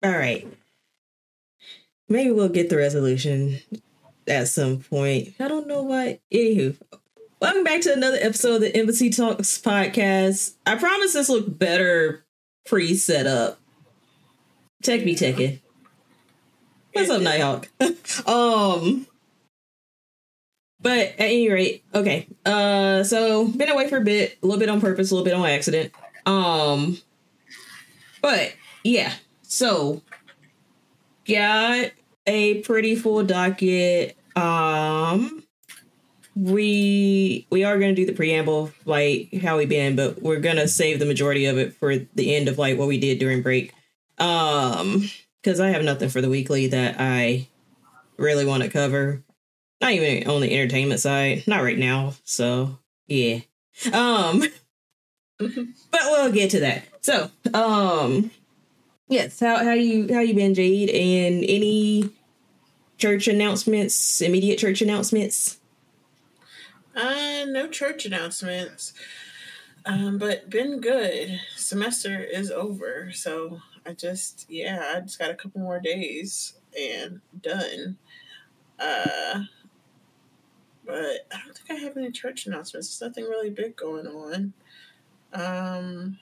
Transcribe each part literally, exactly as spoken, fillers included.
All right. Maybe we'll get the resolution at some point. I don't know why. Anywho, welcome back to another episode of the Embassy Talks podcast. I promise this looked better pre-set up. Tech be teching. What's up, Nighthawk? um, but at any rate, okay. Uh, so been away for a bit, a little bit on purpose, a little bit on accident. Um, but yeah, so got a pretty full docket. Um, we we are gonna do the preamble, like how we been, but we're gonna save the majority of it for the end of like what we did during break. Um, because I have nothing for the weekly that I really want to cover. Not even on the entertainment side, not right now. So yeah. Um, but we'll get to that. So, um. Yes, how how you how you been, Jade? And any church announcements, immediate church announcements? Uh, no church announcements. Um, but been good. Semester is over, so I just yeah, I just got a couple more days and done. Uh, but I don't think I have any church announcements. There's nothing really big going on. Um.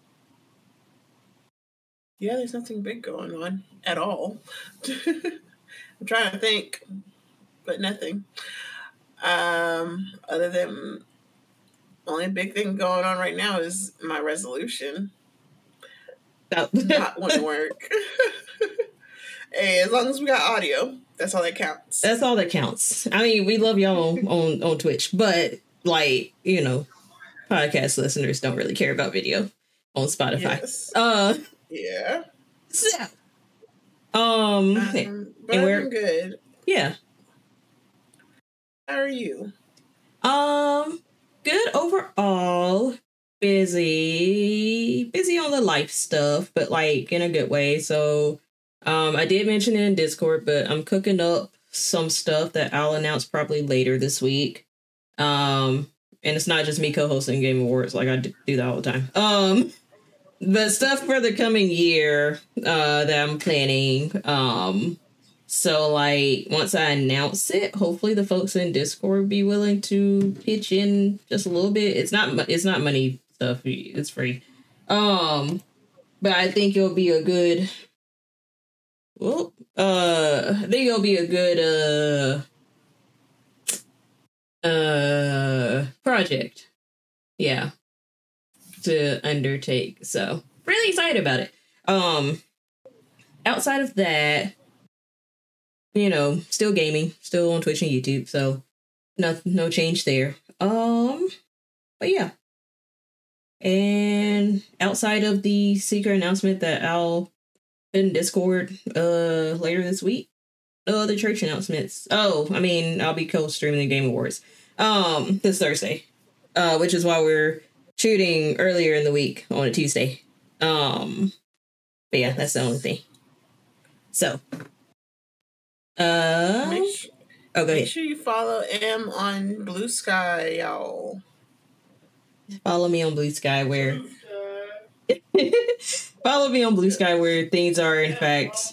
Yeah, there's nothing big going on at all. I'm trying to think, but nothing. Um, other than only big thing going on right now is my resolution. Oh. Not want to work. Hey, as long as we got audio, that's all that counts. That's all that counts. I mean, we love y'all on, on, on Twitch, but like, you know, podcast listeners don't really care about video on Spotify. Yes. Uh Yeah. So, um, um but and we're good. Yeah. How are you? Um, good overall. Busy, busy on the life stuff, but like in a good way. So, um, I did mention it in Discord, but I'm cooking up some stuff that I'll announce probably later this week. Um, and it's not just me co-hosting Game Awards, like I do that all the time. Um. But stuff for the coming year uh, that I'm planning. Um, so, like, once I announce it, hopefully the folks in Discord will be willing to pitch in just a little bit. It's not it's not money stuff. It's free. Um, but I think it'll be a good... Well, uh, I think it'll be a good uh, uh, project. Yeah. To undertake, so really excited about it. Um outside of that, you know, still gaming, still on Twitch and YouTube, so no no change there. Um but yeah, and outside of the secret announcement that I'll put in Discord uh later this week, no other church announcements. Oh, I mean, I'll be co-streaming the Game Awards um this Thursday, uh which is why we're shooting earlier in the week on a Tuesday. Um, but yeah, that's the only thing. So, uh, make sure, oh, go ahead. Make sure you follow M on Blue Sky, y'all. Follow me on Blue Sky, where follow me on Blue Sky, where things are in fact,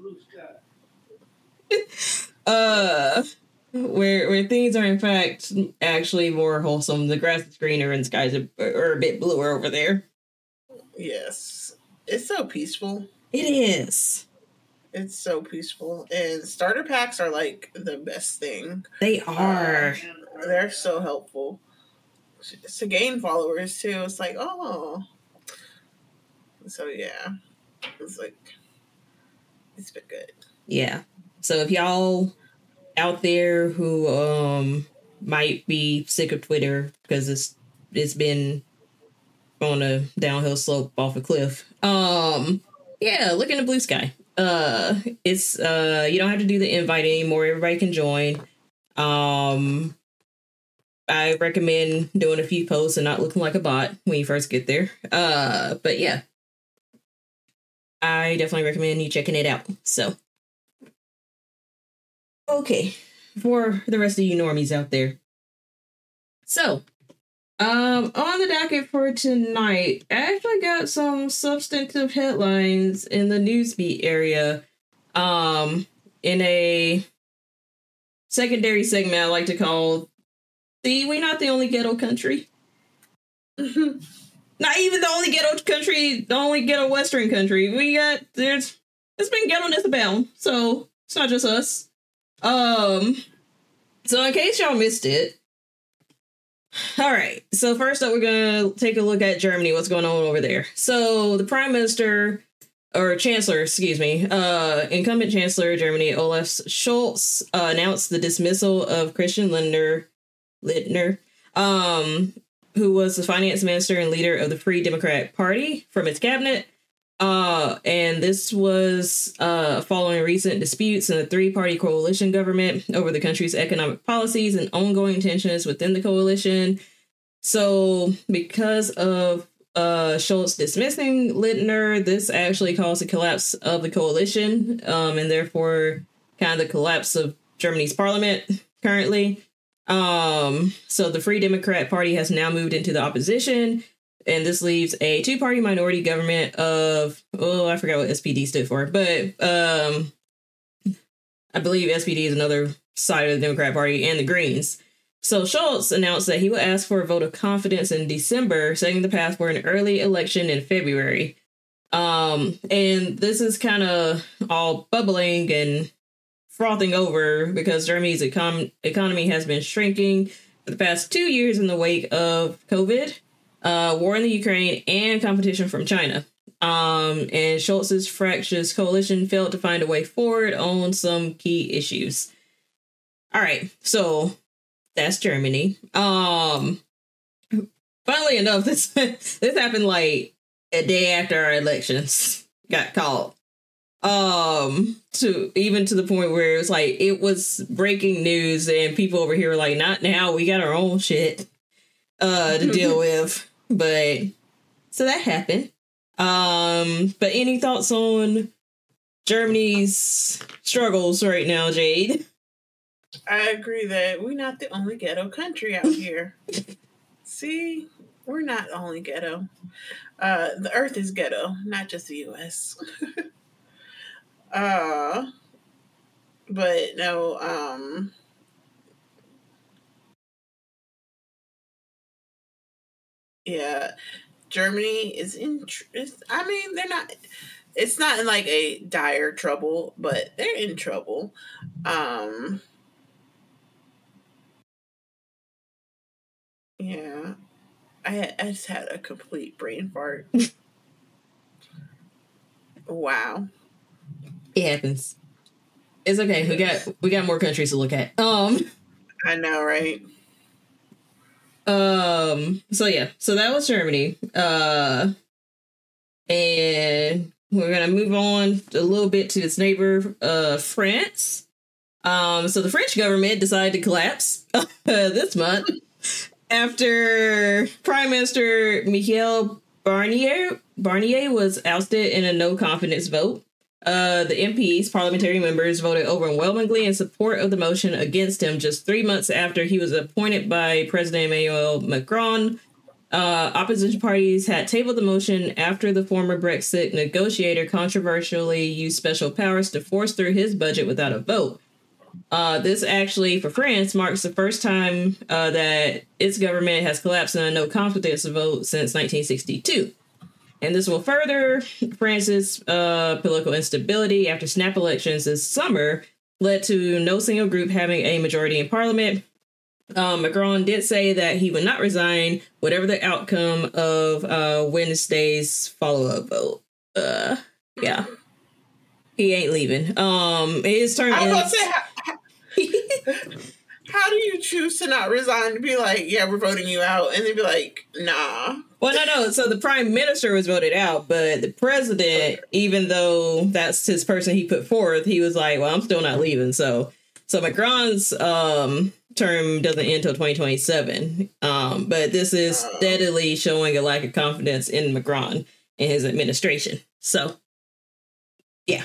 uh. Where where things are in fact actually more wholesome. The grass is greener and the skies are, are a bit bluer over there. Yes. It's so peaceful. It is. It's so peaceful. And starter packs are like the best thing. They are. Uh, they're so helpful. To gain followers too. It's like, oh. So yeah. It's like, it's been good. Yeah. So if y'all out there who um might be sick of Twitter because it's it's been on a downhill slope off a cliff, um yeah, look in the Blue Sky. Uh it's uh you don't have to do the invite anymore. Everybody can join. um I recommend doing a few posts and not looking like a bot when you first get there. Uh but yeah, I definitely recommend you checking it out. So okay, for the rest of you normies out there. So, Um, on the docket for tonight, I actually got some substantive headlines in the Newsbeat area. Um, in a secondary segment I like to call, "See, we're not the only ghetto country." Not even the only ghetto country, the only ghetto Western country. We got, there's, it's been ghetto-ness abound, so it's not just us. Um, so in case y'all missed it, all right. So first up, we're going to take a look at Germany, what's going on over there. So the Prime Minister, or Chancellor, excuse me, uh, incumbent Chancellor of Germany, Olaf Scholz, uh, announced the dismissal of Christian Lindner, Lindner, um, who was the finance minister and leader of the Free Democratic Party, from its cabinet. Uh, and this was uh, following recent disputes in the three-party coalition government over the country's economic policies and ongoing tensions within the coalition. So because of uh, Scholz dismissing Lindner, this actually caused a collapse of the coalition, um, and therefore kind of the collapse of Germany's parliament currently. Um, so the Free Democrat Party has now moved into the opposition, and this leaves a two-party minority government of, oh, I forgot what S P D stood for, but um, I believe S P D is another side of the Democrat Party, and the Greens. So Scholz announced that he would ask for a vote of confidence in December, setting the path for an early election in February. Um, and this is kind of all bubbling and frothing over because Germany's econ- economy has been shrinking for the past two years in the wake of COVID, uh, war in the Ukraine, and competition from China. Um, and Scholz's fractious coalition failed to find a way forward on some key issues. All right, so that's Germany. Um, funnily enough, this this happened like a day after our elections got called. Um, to even to the point where it was like it was breaking news, and people over here were like, "Not now. We got our own shit uh to deal with." But so that happened. Um, but any thoughts on Germany's struggles right now, Jade? I agree that we're not the only ghetto country out here. See, we're not only ghetto. Uh, the earth is ghetto, not just the U S uh, but no, um, yeah, Germany is in, tr- I mean, they're not, it's not in like a dire trouble, but they're in trouble. Um, yeah, I, had, I just had a complete brain fart. Wow. It happens. It's okay. We got we got more countries to look at. Um, I know, right? Um, so yeah, so that was Germany. Uh, and we're gonna move on a little bit to its neighbor, uh, France. Um, so the French government decided to collapse uh, this month after Prime Minister Michel Barnier Barnier was ousted in a no confidence vote. Uh, the M Ps, parliamentary members, voted overwhelmingly in support of the motion against him just three months after he was appointed by President Emmanuel Macron. Uh, opposition parties had tabled the motion after the former Brexit negotiator controversially used special powers to force through his budget without a vote. Uh, this actually, for France, marks the first time uh, that its government has collapsed in a no confidence vote since nineteen sixty-two. And this will further France's uh, political instability after snap elections this summer led to no single group having a majority in parliament. Um, Macron did say that he would not resign, whatever the outcome of uh, Wednesday's follow-up vote. Uh, yeah, he ain't leaving. Um, his term I was ends. about to say, how, how do you choose to not resign to be like, yeah, we're voting you out, and then be like, nah. Well, no, no. So the prime minister was voted out, but the president, even though that's his person he put forth, he was like, well, I'm still not leaving. So, so Macron's um, term doesn't end until twenty twenty-seven. Um, but this is steadily showing a lack of confidence in Macron and his administration. So, yeah.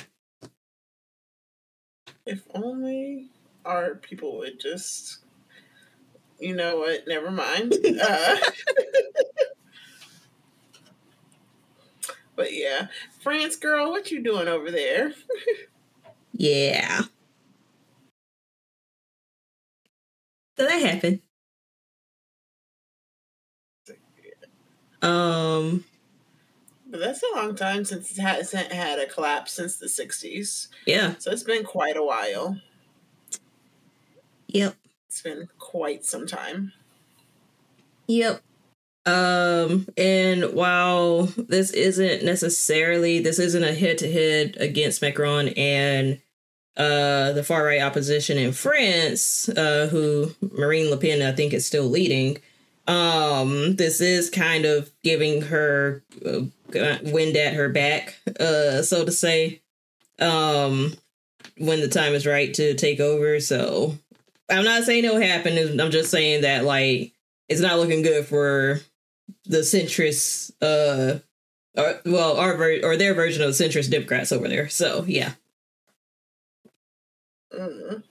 If only our people would just you know what? Never mind. Uh, but yeah, France girl, what you doing over there? Yeah. So that happened. Um, but that's a long time since it hasn't had a collapse since the sixties. Yeah. So it's been quite a while. Yep. It's been quite some time. Yep. Um, and while this isn't necessarily, this isn't a head-to-head against Macron and uh, the far-right opposition in France, uh, who Marine Le Pen, I think, is still leading. Um, this is kind of giving her uh, wind at her back, uh, so to say, um, when the time is right to take over. So I'm not saying it'll happen. I'm just saying that, like, it's not looking good for the centrist, uh, or, well, our ver- or their version of the centrist Democrats over there. So, yeah. Mm-mm.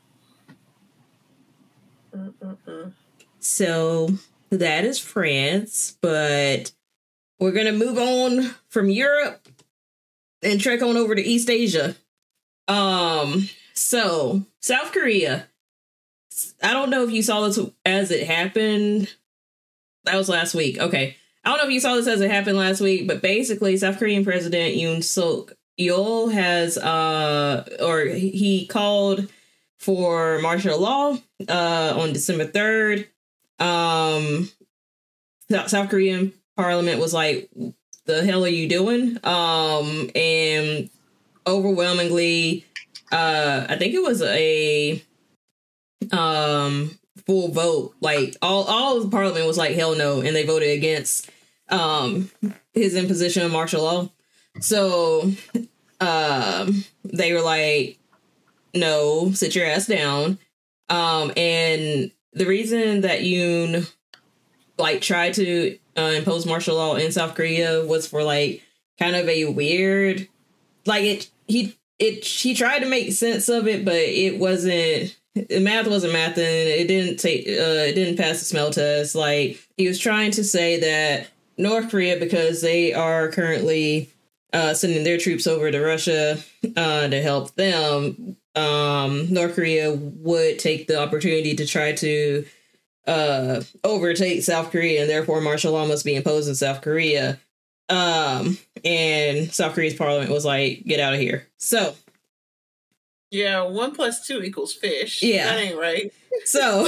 Mm-mm-mm. So that is France, but we're going to move on from Europe and trek on over to East Asia. Um, so South Korea. I don't know if you saw this as it happened. That was last week. Okay. I don't know if you saw this as it happened last week, but basically South Korean President Yoon Suk Yeol has, uh, or he called for martial law, uh, on December third. Um, South Korean Parliament was like, the hell are you doing? Um, and overwhelmingly, uh, I think it was a, um, full vote. Like all, all of the Parliament was like, hell no. And they voted against, um, his imposition of martial law. So, um, they were like, no, sit your ass down. Um, and the reason that Yoon like tried to uh, impose martial law in South Korea was for like kind of a weird, like it, he, it, he tried to make sense of it, but it wasn't, math wasn't mathing. It didn't take, uh, it didn't pass the smell test. Like he was trying to say that North Korea, because they are currently uh, sending their troops over to Russia uh, to help them, um, North Korea would take the opportunity to try to uh, overtake South Korea, and therefore martial law must be imposed in South Korea. Um, and South Korea's parliament was like, get out of here. So, yeah, one plus two equals fish. Yeah. That ain't right. So,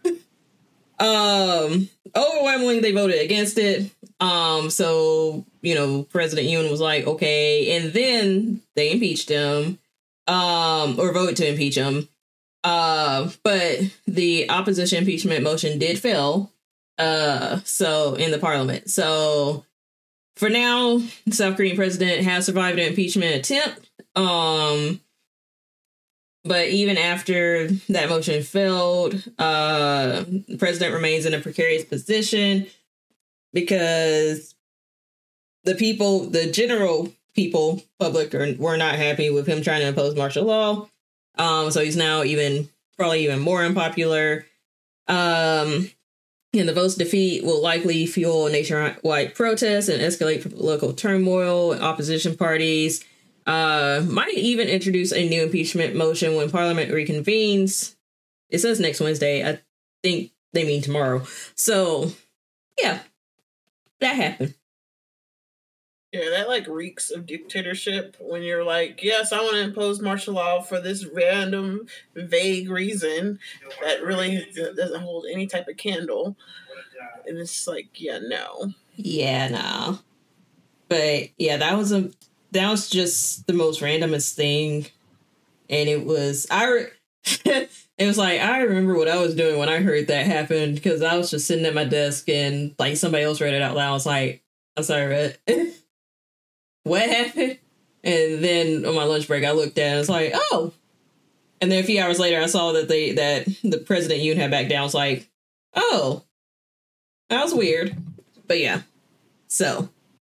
um, overwhelmingly they voted against it. Um, so, you know, President Yoon was like, okay, and then they impeached him, um, or voted to impeach him. Uh, but the opposition impeachment motion did fail. Uh, so in the parliament. So for now, the South Korean president has survived an impeachment attempt. Um, but even after that motion failed, uh, the president remains in a precarious position because the people, the general people, public, are, were not happy with him trying to impose martial law. Um, so he's now even, probably even more unpopular. Um, and the vote's defeat will likely fuel nationwide protests and escalate political turmoil. Opposition parties uh, might even introduce a new impeachment motion when Parliament reconvenes. It says next Wednesday. I think they mean tomorrow. So, yeah, that happened. Yeah, that like reeks of dictatorship when you're like, yes, I want to impose martial law for this random, vague reason that really doesn't hold any type of candle. And it's like, yeah, no. Yeah, no. But yeah, that was a that was just the most randomest thing. And it was I re- it was like I remember what I was doing when I heard that happen, because I was just sitting at my desk and like somebody else read it out loud. I was like, I'm sorry, Red. What happened? And then on my lunch break, I looked at it and was like, oh. And then a few hours later, I saw that they that the President Yoon had backed down. I was like, oh, that was weird. But yeah, so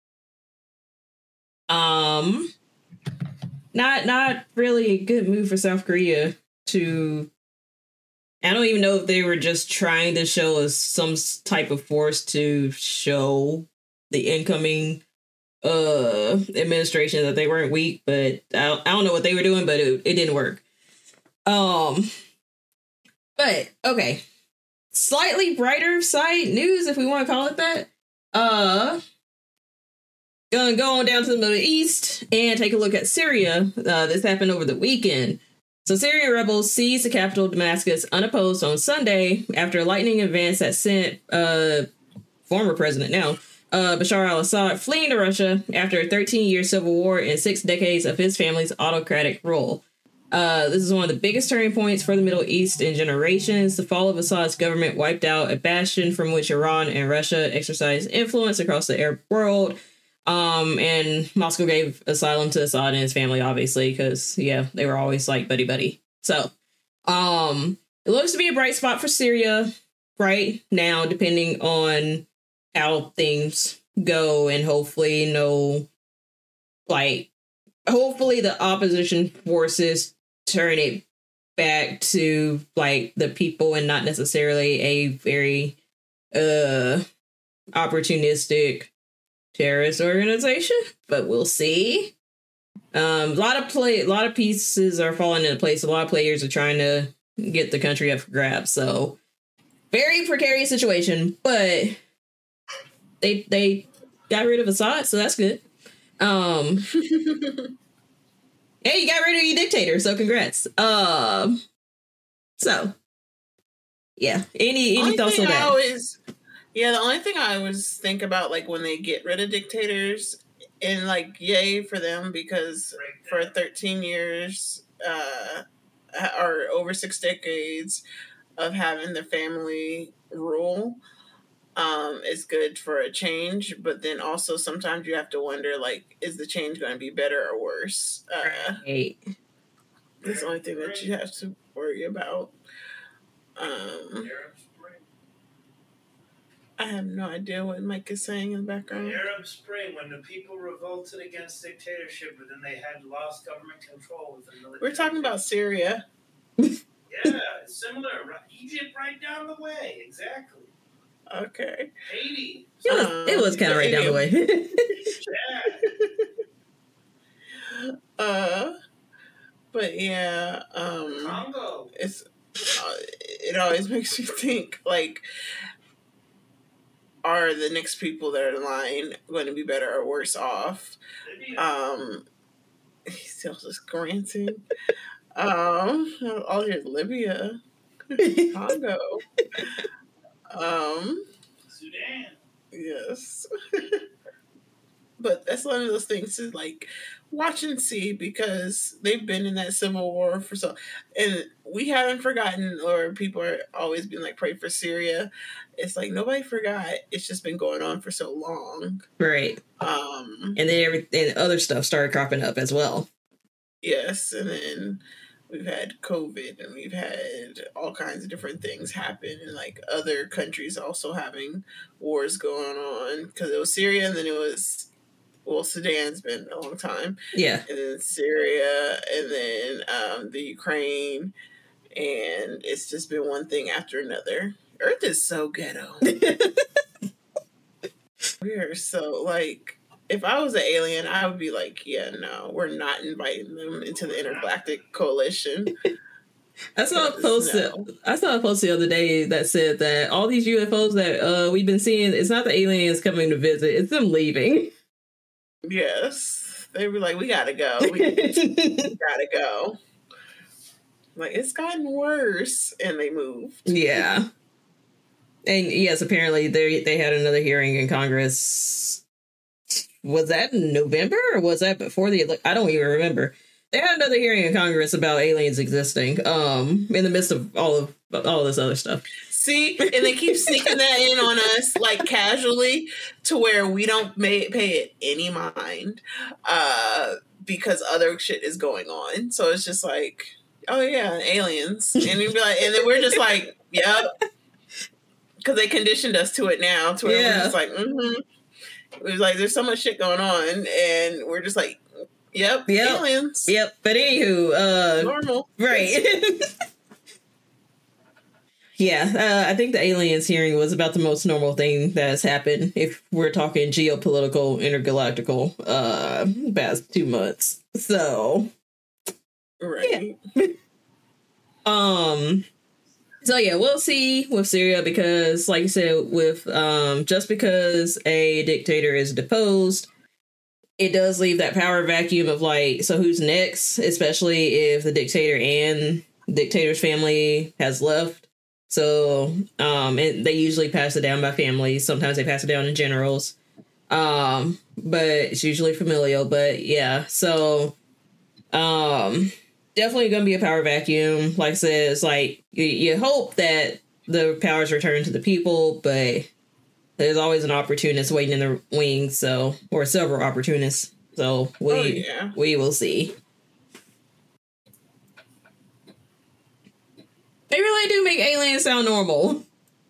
um, not not really a good move for South Korea to I don't even know if they were just trying to show us some type of force to show the incoming uh administration that they weren't weak, but I don't, I don't know what they were doing, but it, it didn't work. Um, but okay, slightly brighter side news, if we want to call it that. Uh, gonna go on down to the Middle East and take a look at Syria. Uh, this happened over the weekend. So Syrian rebels seized the capital Damascus unopposed on Sunday after a lightning advance that sent uh former president now. Uh, Bashar al-Assad fleeing to Russia after a thirteen-year civil war and six decades of his family's autocratic rule. Uh, this is one of the biggest turning points for the Middle East in generations. The fall of Assad's government wiped out a bastion from which Iran and Russia exercised influence across the Arab world. Um, and Moscow gave asylum to Assad and his family, obviously, because, yeah, they were always like buddy-buddy. So, um, it looks to be a bright spot for Syria right now, depending on how things go, and hopefully no, like, hopefully the opposition forces turn it back to, like, the people and not necessarily a very, uh, opportunistic terrorist organization, but we'll see. Um, a lot of play, a lot of pieces are falling into place. A lot of players are trying to get the country up for grabs. So, very precarious situation, but they they got rid of Assad, so that's good. Um, hey, you got rid of your dictator, so congrats. Um, so yeah, any any thoughts on that? I always, yeah, the only thing I always think about, like, when they get rid of dictators, and, like, yay for them, because for thirteen years, uh, or over six decades of having the family rule, um, is good for a change. But then also sometimes you have to wonder, like, is the change going to be better or worse? Uh, right. That's the only thing that you have to worry about. Um, I have no idea what Mike is saying in the background. The Arab Spring, when the people revolted against dictatorship, but then they had lost government control with the military. We're talking about Syria. Yeah, it's similar. Egypt right down the way. Exactly. Okay. Haiti. It was, Um, it was kind of right down the way. Yeah. uh, but yeah, um, Congo. It's uh, it always makes me think, like, are the next people that are in line going to be better or worse off? Um, he's still just granting. Um, all here's Libya, Congo, um, Sudan. Yes. But that's one of those things to, like, watch and see, because they've been in that civil war for so, and we haven't forgotten, or people are always been like, pray for Syria. It's like nobody forgot. It's just been going on for so long, right? Um, and then every and other stuff started cropping up as well. Yes, and then we've had COVID, and we've had all kinds of different things happen, and, like, other countries also having wars going on, because it was Syria, and then it was, well, Sudan's been a long time. Yeah. And then Syria, and then um, the Ukraine, and it's just been one thing after another. Earth is so ghetto. We are so, like, if I was an alien, I would be like, yeah, no, we're not inviting them into the Intergalactic Coalition. I saw a post. No. I saw a post the other day that said that all these U F Os that uh, we've been seeing, it's not the aliens coming to visit; it's them leaving. Yes, they were like, we gotta go. We, we gotta go. Like, it's gotten worse, and they moved. Yeah, and yes, apparently they they had another hearing in Congress. Was that in November, or was that before the? I don't even remember. They had another hearing in Congress about aliens existing, um, in the midst of all of all of this other stuff. See, and they keep sneaking that in on us, like, casually, to where we don't may, pay it any mind, uh, because other shit is going on. So it's just like, oh yeah, aliens, and you'd be like, and then we're just like, yep, because they conditioned us to it now, to where yeah. we're just like, mm-hmm. It was like, there's so much shit going on, and we're just like, yep, yep. aliens. Yep. But anywho, uh, normal. Right. yeah, uh, I think the aliens hearing was about the most normal thing that has happened if we're talking geopolitical, intergalactical, uh, past two months. So, right. Yeah. um, so yeah, we'll see with Syria because, like you said, with um, just because a dictator is deposed, it does leave that power vacuum of like, so who's next? Especially if the dictator and dictator's family has left. So um, and they usually pass it down by families. Sometimes they pass it down to generals. Um, but it's usually familial. But yeah, so um, definitely going to be a power vacuum. Like I said, it's like you, you hope that the powers return to the people, but there's always an opportunist waiting in the wings, so or several opportunists. So we Oh, yeah. we will see. They really do make aliens sound normal.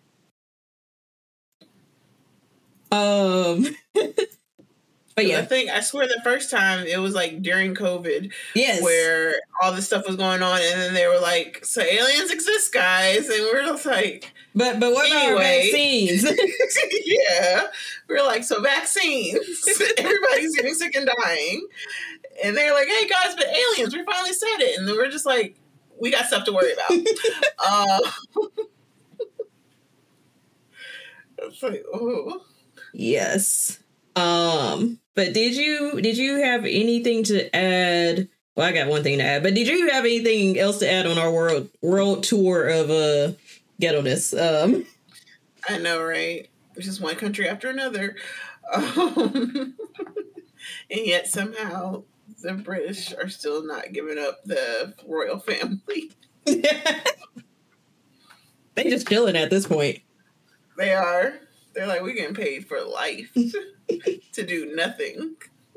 Um, but I yeah, think I swear the first time it was like during COVID, yes, where all this stuff was going on, and then they were like, "So aliens exist, guys," and we're just like, but but what about our Anyway. vaccines? "Yeah." We're like, "So vaccines, everybody's getting sick and dying," and they're like, "Hey guys, but aliens, we finally said it," and then we're just like, "We got stuff to worry about." uh, it's like, oh. Yes. Um, but did you did you have anything to add? Well, I got one thing to add, but did you have anything else to add on our world world tour of uh ghetto-ness? Um, I know, right? Just one country after another, um, and yet somehow the British are still not giving up the royal family. they just chilling at this point. They are. They're like, we're getting paid for life to do nothing.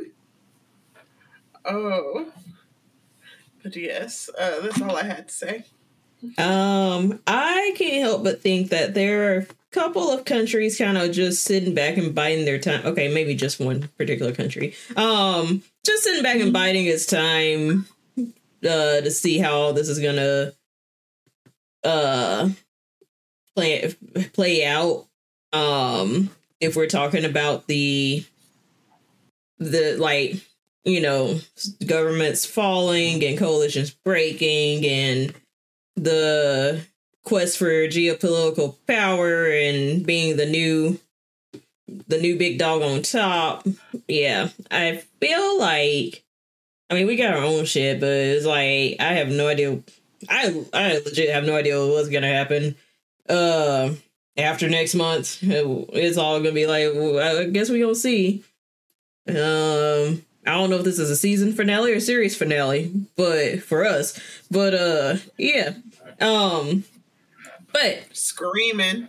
Oh. But yes, uh, that's all I had to say. Um, I can't help but think that there are a couple of countries kind of just sitting back and biding their time. Okay, maybe just one particular country. Um, just sitting back and biding its time uh, to see how all this is gonna uh play play out. Um, if we're talking about the the like, you know, governments falling and coalitions breaking and the quest for geopolitical power and being the new the new big dog on top. Yeah, I feel like, I mean, we got our own shit, but it's like I have no idea. I I legit have no idea what's gonna happen. Uh, after next month, it's all gonna be like, well, I guess we gonna see. Um, I don't know if this is a season finale or series finale, but for us, but uh, yeah. Um, but Screaming.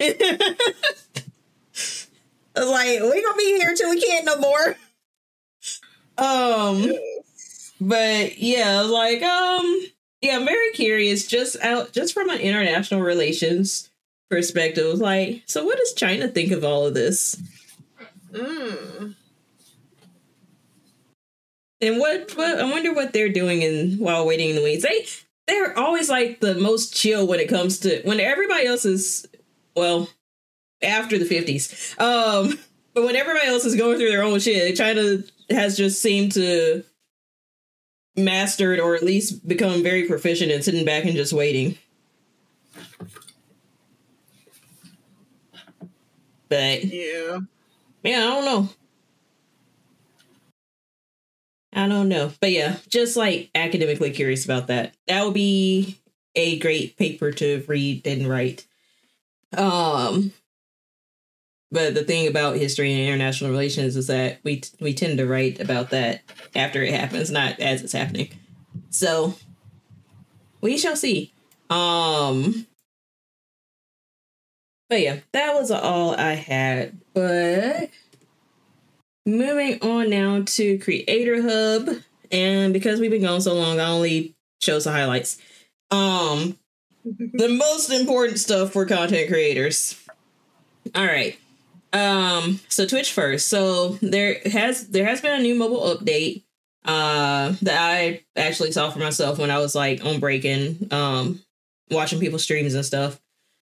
I was like, we gonna be here till we can't no more. Um, Yes. but yeah, I was like, um, yeah, I'm very curious, just out, just from an international relations perspective. I was like, so what does China think of all of this? Mm. And what, what I wonder what they're doing in while waiting in the wings. They they're always like the most chill when it comes to when everybody else is, well, after the fifties. Um, but when everybody else is going through their own shit, China has just seemed to mastered or at least become very proficient in sitting back and just waiting. But Yeah. yeah, I don't know. I don't know. But yeah, just like academically curious about that. That would be a great paper to read and write. Um, but the thing about history and international relations is that we we tend to write about that after it happens, not as it's happening. So we shall see. Um, but yeah, that was all I had. But moving on now to Creator Hub, and because we've been going so long, I only chose the highlights. Um, the most important stuff for content creators. All right. Um, so Twitch first. So there has there has been a new mobile update uh that I actually saw for myself when I was like on break and um watching people's streams and stuff.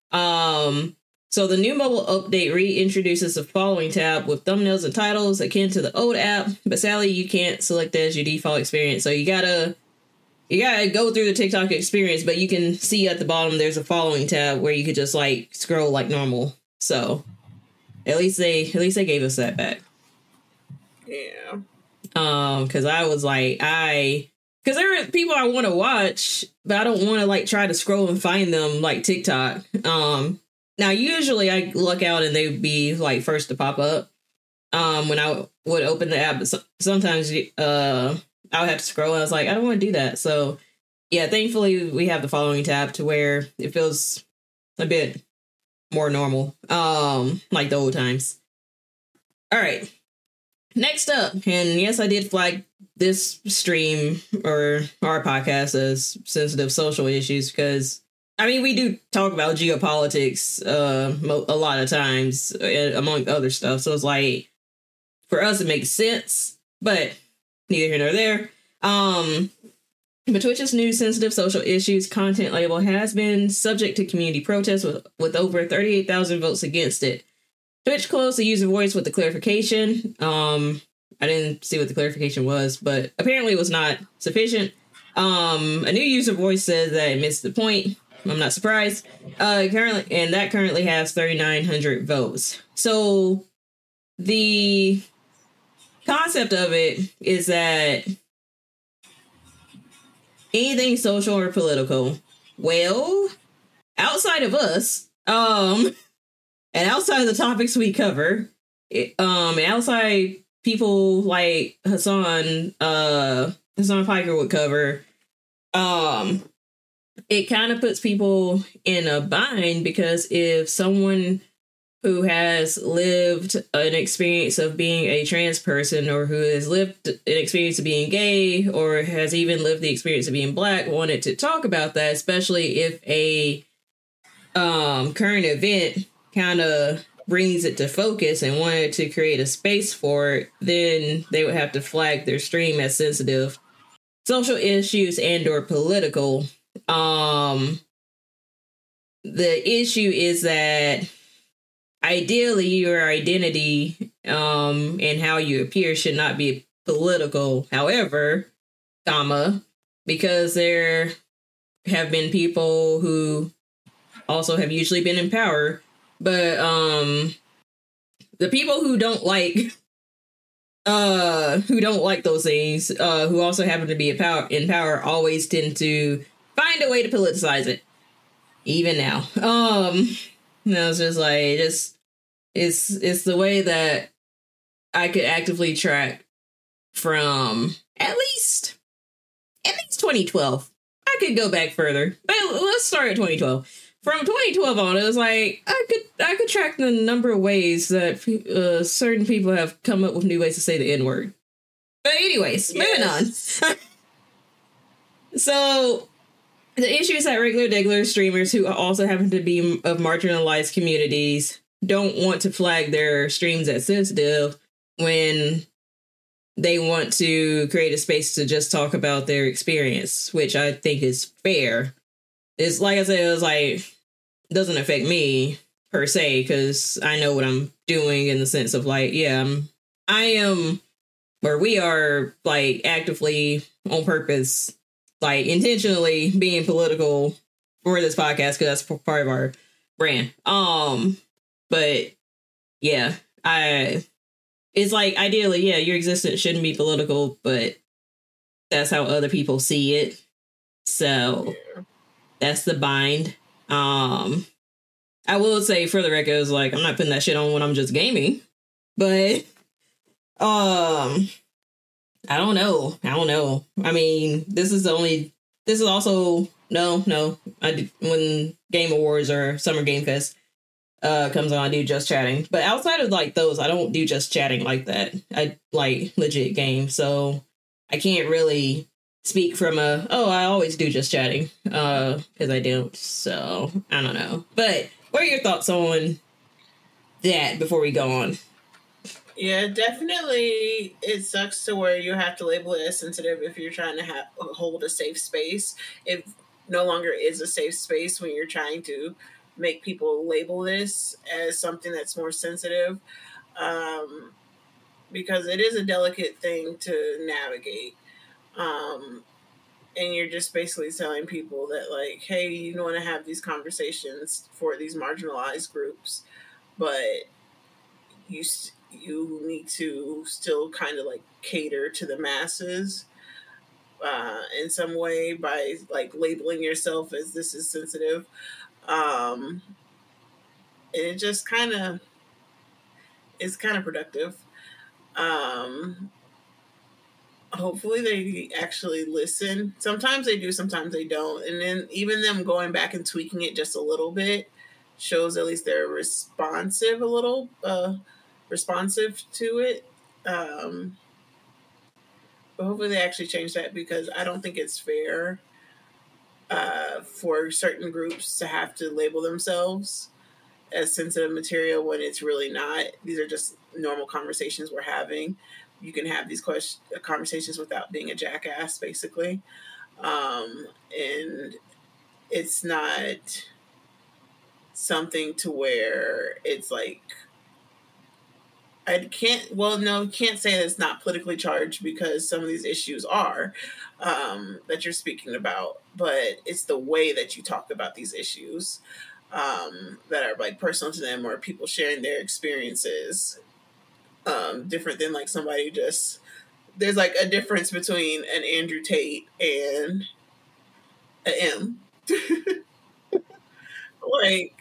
Um, so the new mobile update reintroduces the following tab with thumbnails and titles akin to the old app, but sadly you can't select that as your default experience. So you gotta you gotta go through the TikTok experience, but you can see at the bottom there's a following tab where you could just like scroll like normal. So at least they at least they gave us that back. Yeah. Um, because I was like I because there are people I want to watch, but I don't want to like try to scroll and find them like TikTok. Um. Now, usually I look out and they'd be like first to pop up um, when I would open the app. But so- sometimes uh, I would have to scroll. And I was like, I don't want to do that. So, yeah, thankfully we have the following tab to where it feels a bit more normal, um, like the old times. All right. Next up, and yes, I did flag this stream or our podcast as sensitive social issues because I mean, we do talk about geopolitics uh, mo- a lot of times, uh, among other stuff. So it's like, for us, it makes sense, but neither here nor there. Um, but Twitch's new sensitive social issues content label has been subject to community protests with, with over thirty-eight thousand votes against it. Twitch closed the user voice with the clarification. Um, I didn't see what the clarification was, but apparently it was not sufficient. Um, a new user voice says that it missed the point. I'm not surprised. Uh, currently, and that currently has thirty-nine hundred votes. So the concept of it is that anything social or political, well, outside of us, um, and outside of the topics we cover, it, um, and outside people like Hassan, uh, Hassan Piker would cover, um. It kind of puts people in a bind because if someone who has lived an experience of being a trans person or who has lived an experience of being gay or has even lived the experience of being black wanted to talk about that, especially if a um, current event kind of brings it to focus and wanted to create a space for it, then they would have to flag their stream as sensitive social issues and or political. Um, the issue is that ideally your identity um, and how you appear should not be political. However, comma, because there have been people who also have usually been in power, but um, the people who don't like uh, who don't like those things, uh, who also happen to be in power, in power always tend to find a way to politicize it, even now. Um, no, it's just like just it's it's the way that I could actively track from at least at least twenty twelve. I could go back further, but let's start at twenty twelve. From twenty twelve on, it was like I could I could track the number of ways that uh, certain people have come up with new ways to say the N-word. But anyways, yes. Moving on. So the issue is that regular Diggler streamers who also happen to be of marginalized communities don't want to flag their streams as sensitive when they want to create a space to just talk about their experience, which I think is fair. It's like I said, it was like, doesn't affect me per se, because I know what I'm doing in the sense of like, yeah, I'm, I am, or we are like actively on purpose, like intentionally being political for this podcast because that's part of our brand. Um, but yeah, I, it's like ideally, yeah, your existence shouldn't be political, but that's how other people see it. So that's the bind. Um, I will say for the record, is like I'm not putting that shit on when I'm just gaming, but um, I don't know. I don't know. I mean, this is the only. This is also no, no. I do, when Game Awards or Summer Game Fest uh comes on, I do just chatting. But outside of like those, I don't do just chatting like that. I like legit games, so I can't really speak from a oh I always do just chatting uh because I don't. So I don't know. But what are your thoughts on that before we go on? Yeah, definitely. It sucks to where you have to label it as sensitive if you're trying to have, hold a safe space. It no longer is a safe space when you're trying to make people label this as something that's more sensitive, um, because it is a delicate thing to navigate. Um, and you're just basically telling people that, like, hey, you want to have these conversations for these marginalized groups, but you you need to still kind of like cater to the masses uh, in some way by like labeling yourself as this is sensitive. Um, and it just kind of is kind of productive. Um, hopefully they actually listen. Sometimes they do, sometimes they don't. And then even them going back and tweaking it just a little bit shows at least they're responsive a little, uh, responsive to it. Um, but hopefully they actually change that, because I don't think it's fair uh, for certain groups to have to label themselves as sensitive material when it's really not. These are just normal conversations we're having. You can have these question, conversations without being a jackass, basically. Um, and it's not something to where it's like, I can't, well, no, can't say that it's not politically charged, because some of these issues are um, that you're speaking about, but it's the way that you talk about these issues um, that are like personal to them, or people sharing their experiences. Um, different than like somebody just, there's like a difference between an Andrew Tate and an M. like,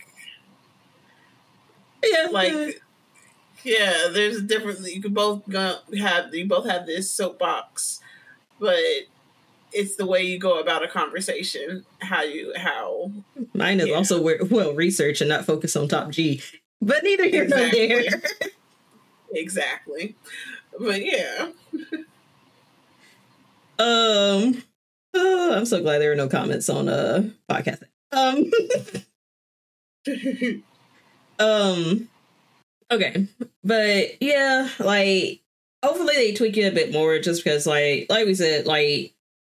Yeah, like, yeah, there's a difference. You could both go, have, you both have this soapbox, but it's the way you go about a conversation. How you, how. Mine is yeah. also well researched and not focused on top G, but neither here exactly. nor there. Exactly. But yeah. um oh, I'm so glad there were no comments on uh podcast. Um um okay. But yeah, like hopefully they tweak it a bit more, just because like like we said, like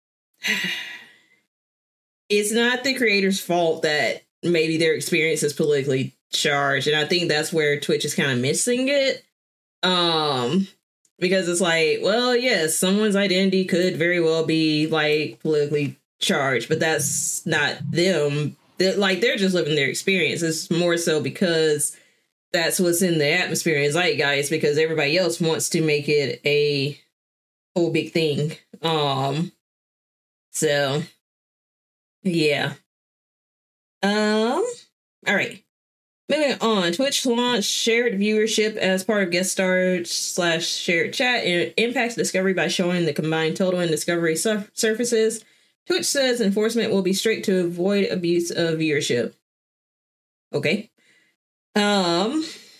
it's not the creator's fault that maybe their experience is politically charged, and I think that's where Twitch is kind of missing it. Um, because it's like, well, yes, someone's identity could very well be like politically charged, but that's not them. They're, like they're just living their experience. It's more so because that's what's in the atmosphere and zeitgeist, because everybody else wants to make it a whole big thing. Um, so yeah. Um. All right. Moving on, Twitch launched shared viewership as part of guest star slash shared chat, and it impacts discovery by showing the combined total and discovery surf- surfaces. Twitch says enforcement will be strict to avoid abuse of viewership. Okay. Um.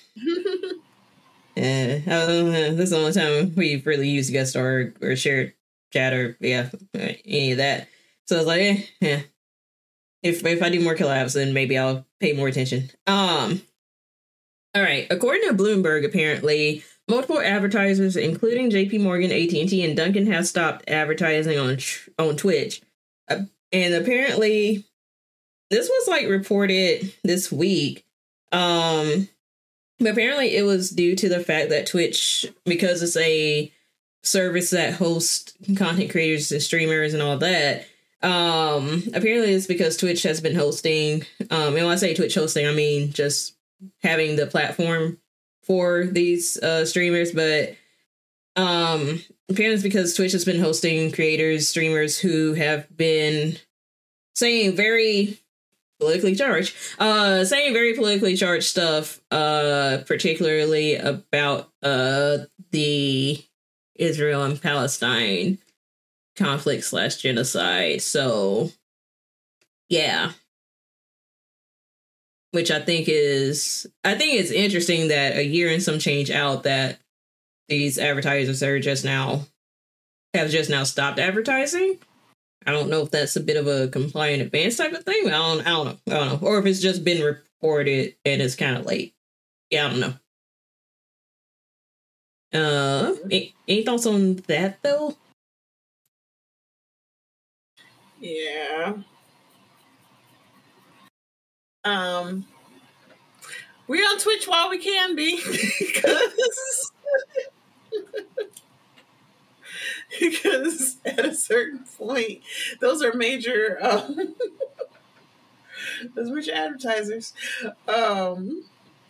uh, this is the only time we've really used guest star or, or shared chat or yeah any of that. So I was like, eh, yeah. If if I do more collabs, then maybe I'll pay more attention. Um, all right. According to Bloomberg, apparently, multiple advertisers, including J P Morgan, A T and T, and Dunkin', have stopped advertising on on Twitch. Uh, and apparently, this was like reported this week. Um, but apparently, it was due to the fact that Twitch, because it's a service that hosts content creators and streamers and all that. Um, apparently it's because Twitch has been hosting, um, and when I say Twitch hosting, I mean just having the platform for these uh, streamers, but um, apparently it's because Twitch has been hosting creators, streamers who have been saying very politically charged, uh, saying very politically charged stuff, uh, particularly about uh, the Israel and Palestine conflict slash genocide. So yeah, which I think is I think it's interesting that a year and some change out that these advertisers are just now have just now stopped advertising. I don't know if that's a bit of a compliant advance type of thing. I don't I don't know. I don't know. Or if it's just been reported and it's kind of late. Yeah, I don't know. Uh any, any thoughts on that though? Yeah. Um, We're on Twitch while we can be. because, because at a certain point, those are major, um, those major advertisers. Um,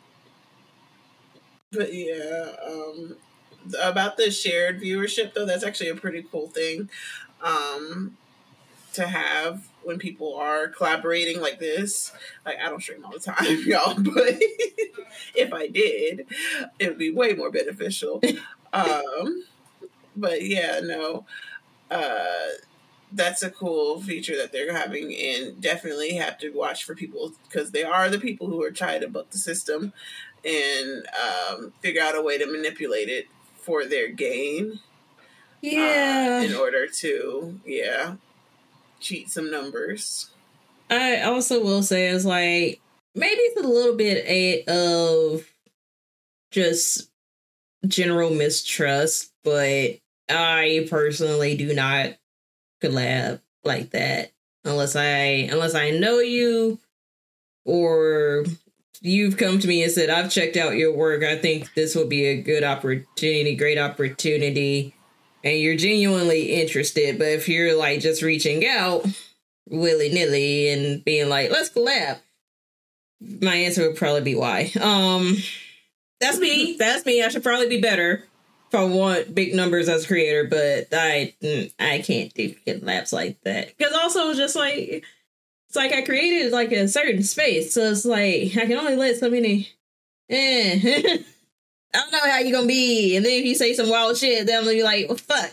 but yeah, um, about the shared viewership, though, that's actually a pretty cool thing um, to have when people are collaborating like this. Like, I don't stream all the time, y'all, but if I did, it would be way more beneficial. Um, but yeah, no, uh, that's a cool feature that they're having, and definitely have to watch for people because they are the people who are trying to buck the system and um, figure out a way to manipulate it for their gain. Yeah. Uh, in order to, yeah, cheat some numbers. I also will say is like, maybe it's a little bit a, of just general mistrust, but I personally do not collab like that unless I unless I know you or you've come to me and said, I've checked out your work. I think this will be a good opportunity, great opportunity, and you're genuinely interested. But if you're like just reaching out willy-nilly and being like, let's collab, my answer would probably be why. Um, that's me. That's me. I should probably be better if I want big numbers as a creator, but I I can't do collabs like that. Because also just like, it's like I created like a certain space, so it's like I can only let so many. Eh. I don't know how you gonna be, and then if you say some wild shit, then I'm gonna be like, well, fuck.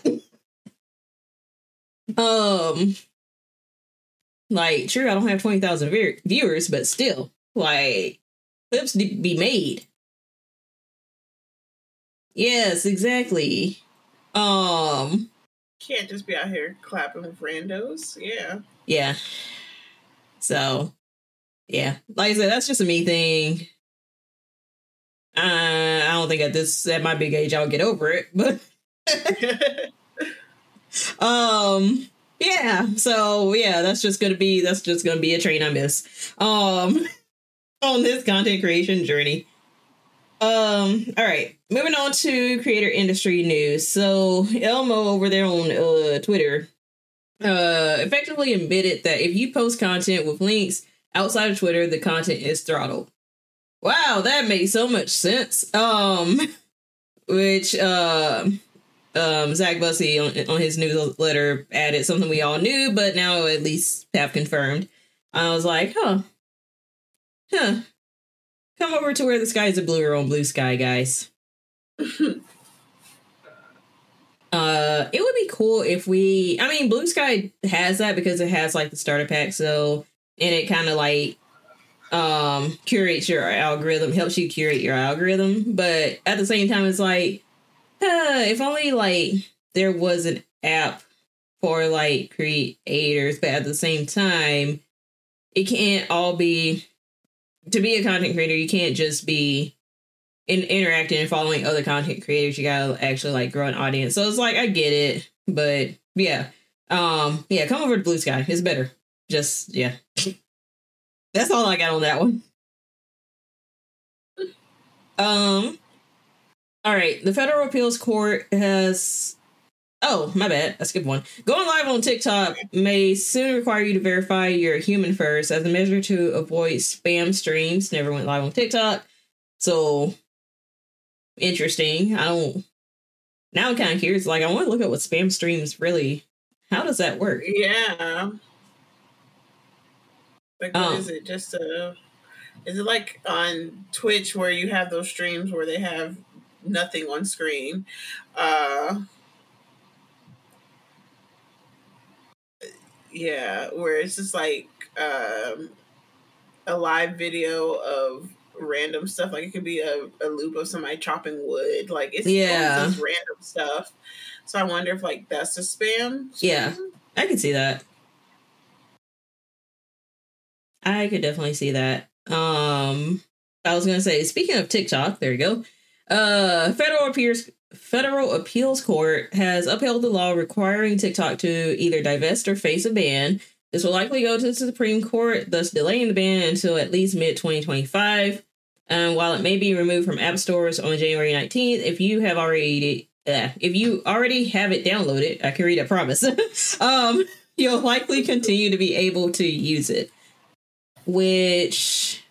Um, like, sure, I don't have twenty thousand v- viewers, but still, like, clips need to be made. Yes, exactly. Um, Can't just be out here clapping with randos. Yeah. Yeah. So, yeah, like I said, that's just a me thing. Uh, I don't think at this at my big age I'll get over it, but um, yeah. So yeah, that's just gonna be that's just gonna be a train I miss. Um, on this content creation journey. Um, all right, moving on to creator industry news. So Elmo over there on uh Twitter uh effectively admitted that if you post content with links outside of Twitter, the content is throttled. Wow, that makes so much sense. Um, which uh, um Zach Bussey on, on his newsletter added something we all knew, but now at least have confirmed. I was like, huh, huh. Come over to where the skies are bluer on Blue Sky, guys. Uh, it would be cool if we, I mean, Blue Sky has that because it has like the starter pack, so, and it kind of like um curates your algorithm, helps you curate your algorithm, but at the same time, it's like, uh, if only like there was an app for like creators, but at the same time, it can't all be, to be a content creator, you can't just be in interacting and following other content creators. You gotta actually like grow an audience. So it's like, I get it, but yeah. Um, yeah, come over to Blue Sky. It's better. Just, yeah. That's all I got on that one. Um, all right. The Federal Appeals Court has, oh, my bad. I skipped one. Going live on TikTok may soon require you to verify you're human first as a measure to avoid spam streams. Never went live on TikTok. So, interesting. I don't, now I'm kind of curious. Like, I want to look at what spam streams really, how does that work? Yeah. Like, what um, is it? Just a, is it like on Twitch where you have those streams where they have nothing on screen? Uh, yeah, where it's just like um, a live video of random stuff. Like it could be a, a loop of somebody chopping wood. Like it's yeah, just random stuff. So I wonder if like that's a spam. Yeah, I can see that. I could definitely see that. Um, I was gonna say, speaking of TikTok, there you go. Uh, federal appeals federal appeals court has upheld the law requiring TikTok to either divest or face a ban. This will likely go to the Supreme Court, thus delaying the ban until at least mid twenty twenty-five. And while it may be removed from app stores on January nineteenth, if you have already uh, if you already have it downloaded, I can read a promise. um, you'll likely continue to be able to use it. Which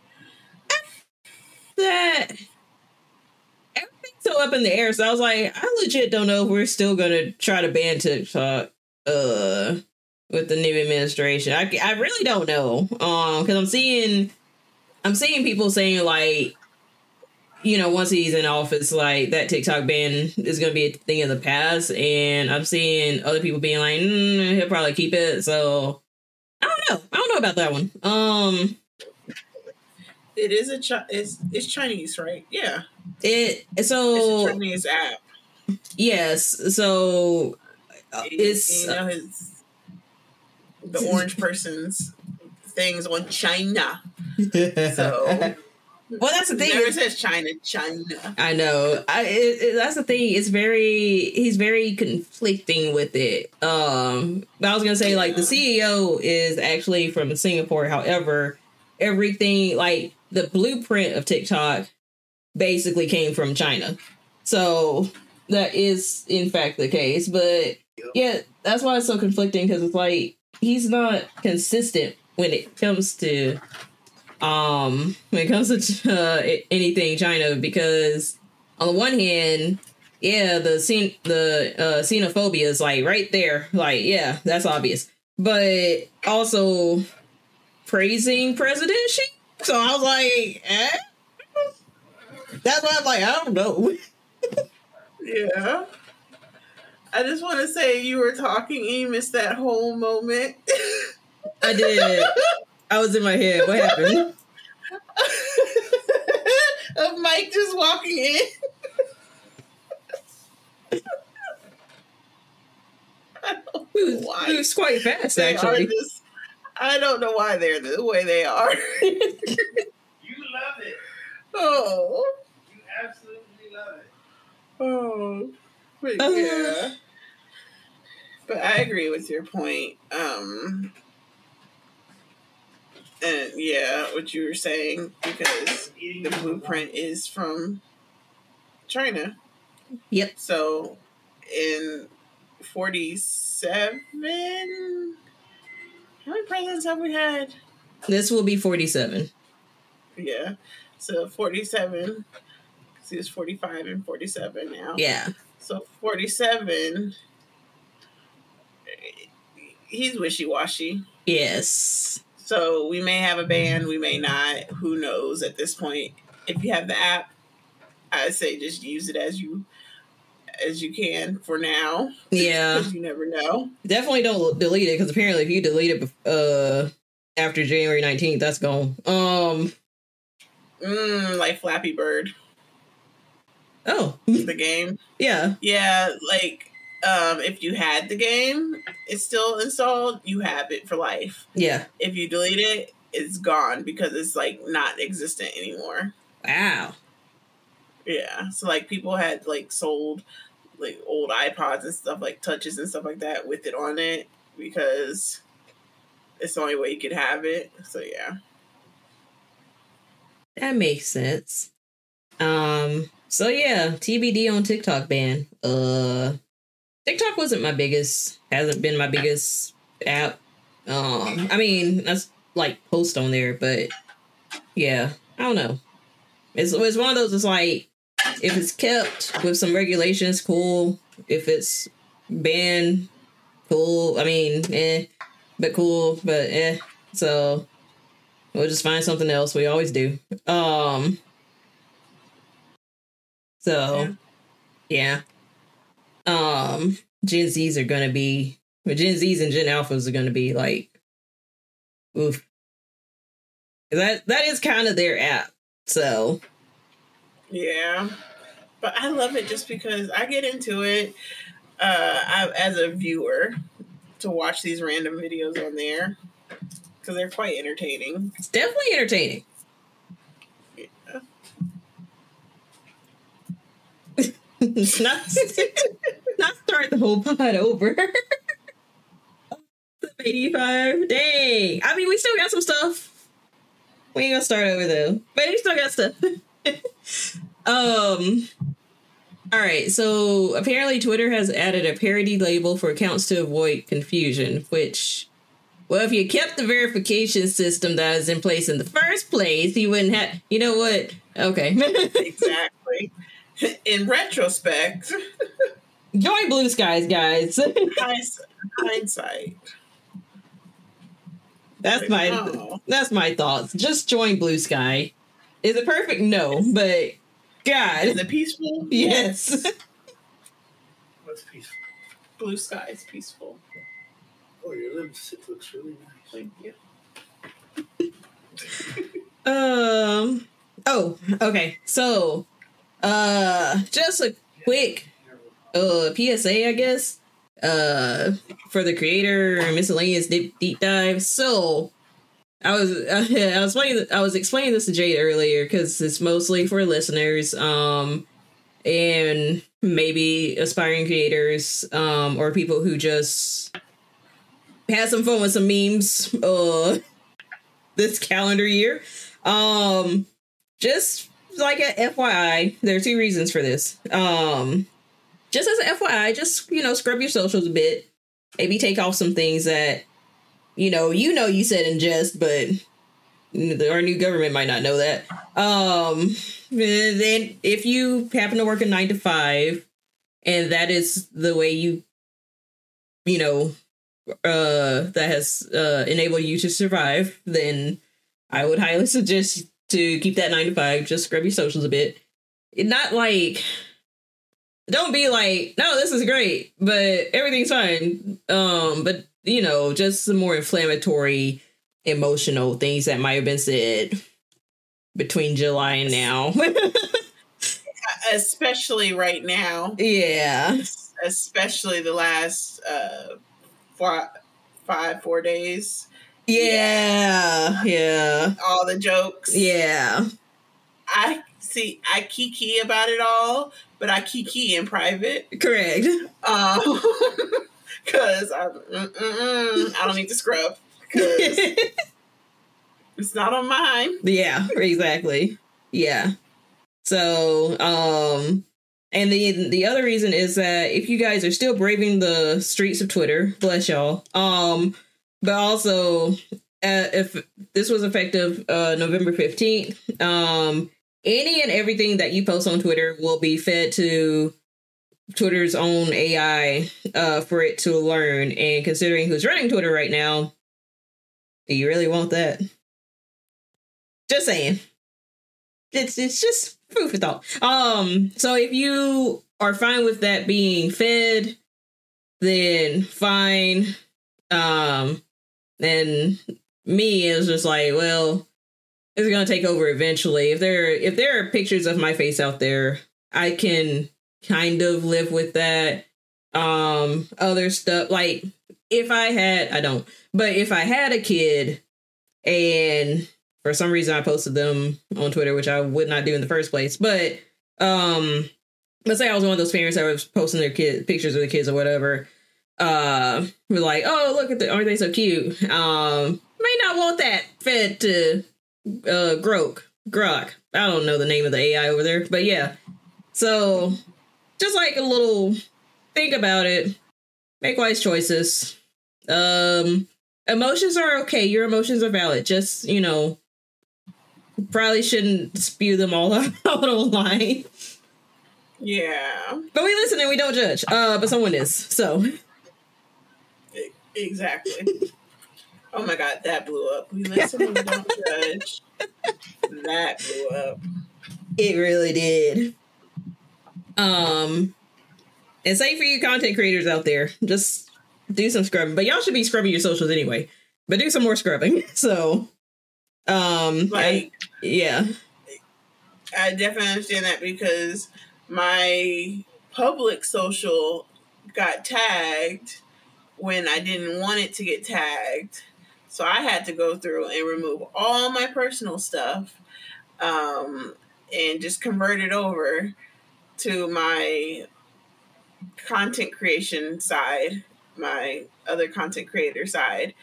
that everything's so up in the air. So I was like, I legit don't know if we're still gonna try to ban TikTok uh with the new administration. I, I really don't know. Um, because I'm seeing I'm seeing people saying like, you know, once he's in office, like that TikTok ban is going to be a thing of the past. And I'm seeing other people being like, mm, he'll probably keep it. So I don't know. I don't know about that one. Um, it is a chi- it's it's Chinese, right? Yeah. It so it's a Chinese app. Yes. So uh, it's you know his the orange person's things on China. So. Well, that's the thing. It never says China, China. I know. I it, it, that's the thing. It's very he's very conflicting with it. Um, but I was gonna say yeah. like the C E O is actually from Singapore. However, everything like the blueprint of TikTok basically came from China. So that is in fact the case. But yeah, that's why it's so conflicting because it's like he's not consistent when it comes to. Um, when it comes to uh, anything China, because on the one hand, yeah, the scene, the uh, xenophobia is like right there, like yeah, that's obvious. But also praising President Xi, so I was like, eh? That's why I'm like, I don't know. Yeah, I just want to say you were talking, and you missed that whole moment. I did. I was in my head. What happened? Of Mike just walking in. I don't He know was, why. he was quite fast, They actually. Just, I don't know why they're the way they are. You love it. Oh. You absolutely love it. Oh. But Uh, yeah. But I agree with your point. Um, and yeah, what you were saying, because the blueprint is from China. Yep. So in forty-seven, how many presidents have we had? This will be forty-seven. Yeah. So forty-seven, because he was forty-five and forty-seven now. Yeah. So forty-seven, he's wishy-washy. Yes. So we may have a ban, we may not. Who knows at this point? If you have the app, I say just use it as you as you can for now. Yeah. Because you never know. Definitely don't delete it, because apparently if you delete it uh, after January nineteenth, that's gone. Um, mm, like Flappy Bird. Oh. The game. Yeah. Yeah, like um, if you had the game, it's still installed, you have it for life. Yeah. If you delete it, it's gone because it's like not existent anymore. Wow. Yeah. So like people had like sold like old iPods and stuff, like touches and stuff like that with it on it because it's the only way you could have it. So yeah. That makes sense. Um, so yeah, T B D on TikTok ban. Uh TikTok wasn't my biggest, hasn't been my biggest app. Um, I mean, that's like post on there, but yeah, I don't know. It's, it's one of those, it's like, if it's kept with some regulations, cool. If it's banned, cool. I mean, eh, but cool, but eh. So we'll just find something else. We always do. Um, so, yeah. Um, Gen Zs are gonna be, well, Gen Zs and Gen Alphas are gonna be like, oof. That that is kind of their app. So, yeah, but I love it just because I get into it uh, I, as a viewer to watch these random videos on there because they're quite entertaining. It's definitely entertaining. Yeah. not, not start the whole pod over. eighty-five. Dang. I mean, we still got some stuff. we ain't gonna start over though. But he still got stuff. um. All right, so apparently Twitter has added a parody label for accounts to avoid confusion, which, well, if you kept the verification system that is in place in the first place, you wouldn't have, you know what? Okay. Exactly. In retrospect. Join Blue Skies, guys. Hindsight. That's my, oh. that's my thoughts. Just join Blue Sky. Is it perfect? No, but... God. Is it peaceful? Yes. What's peaceful? Blue sky is peaceful. Oh, your lipstick looks really nice. Thank you. um. Oh, okay. So, uh, just a quick uh P S A, I guess, uh, for the creator miscellaneous deep, deep dive. So, I was uh, I was explaining I was explaining this to Jade earlier because it's mostly for listeners, um, and maybe aspiring creators, um, or people who just had some fun with some memes, uh, this calendar year. Um, just like a F Y I, there are two reasons for this. Um, just as an F Y I, just you know, scrub your socials a bit, maybe take off some things that. You know, you know, you said in jest, but our new government might not know that. Um, then if you happen to work a nine to five and that is the way you, you know, uh, that has uh, enabled you to survive, then I would highly suggest to keep that nine to five. Just scrub your socials a bit. Not like, don't be like, no, this is great, but everything's fine. Um, but you know, just some more inflammatory, emotional things that might have been said between July and now. Especially right now. Yeah. Especially the last uh, four, five, four days. Yeah. Yeah. All the jokes. Yeah. I see, I kiki about it all, but I kiki in private. Correct. Um... Because I, I don't need to scrub. Because it's not on mine. Yeah, exactly. Yeah. So, um, and the the other reason is that if you guys are still braving the streets of Twitter, bless y'all. Um, but also, uh, if this was effective uh, November fifteenth, um, any and everything that you post on Twitter will be fed to Twitter's own A I uh, for it to learn. And considering who's running Twitter right now, do you really want that? Just saying. It's it's just food for thought. Um, so if you are fine with that being fed, then fine. Um, and me is just like, well, it's gonna take over eventually. If there if there are pictures of my face out there, I can kind of live with that. Um, other stuff, like if I had, I don't, but if I had a kid and for some reason I posted them on Twitter, which I would not do in the first place, but um, let's say I was one of those parents that was posting their kid pictures of the kids or whatever, uh, we're like, oh, look at the, aren't they so cute? Um, may not want that fed to uh, Grok, Grok. I don't know the name of the A I over there, but yeah. So just like a little think about it, make wise choices. Um, emotions are okay. Your emotions are valid. Just, you know, probably shouldn't spew them all out online. Yeah. But we listen and we don't judge. Uh, but someone is. So. Exactly. Oh my God, that blew up. We listen and we don't judge. That blew up. It really did. Um, and same for you content creators out there. Just do some scrubbing. But y'all should be scrubbing your socials anyway. But do some more scrubbing. So, um, like, I, yeah. I definitely understand that because my public social got tagged when I didn't want it to get tagged. So I had to go through and remove all my personal stuff, um, and just convert it over to my content creation side, my other content creator side.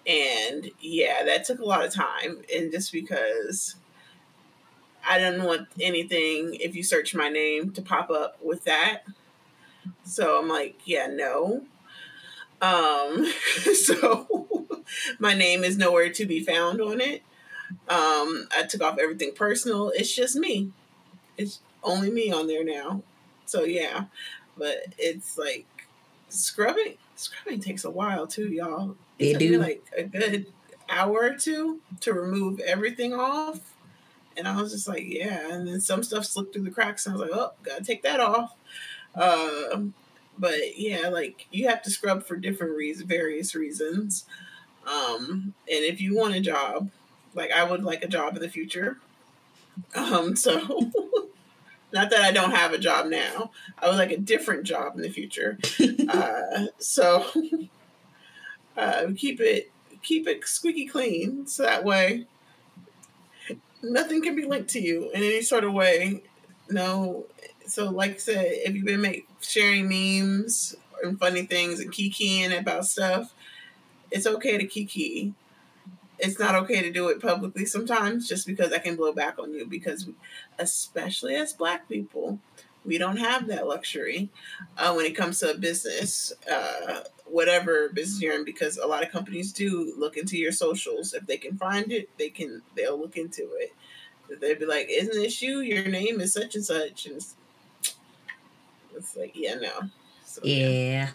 And yeah, that took a lot of time. And just because I didn't want anything, if you search my name, to pop up with that. So I'm like, yeah, no. Um, so my name is nowhere to be found on it. Um, I took off everything personal. It's just me. It's only me on there now. So yeah, but it's like scrubbing. Scrubbing takes a while too, y'all. It It took do. me like a good hour or two to remove everything off. And I was just like, yeah. And then some stuff slipped through the cracks. And I was like, oh, gotta take that off. Uh, but yeah, like you have to scrub for different reasons, various reasons. Um, and if you want a job, like I would like a job in the future. Um, so not that I don't have a job now. I would like a different job in the future. uh, so uh, keep it keep it squeaky clean, so that way nothing can be linked to you in any sort of way. No. So like I said, if you've been make, sharing memes and funny things and kikiing about stuff, it's okay to kiki. It's not okay to do it publicly sometimes, just because that can blow back on you. Because especially as Black people, we don't have that luxury uh, when it comes to a business, uh, whatever business you're in. Because a lot of companies do look into your socials. If they can find it, they can. They'll look into it. They'd be like, "Isn't this you? Your name is such and such." And it's, it's like, yeah, no. So, Yeah. yeah.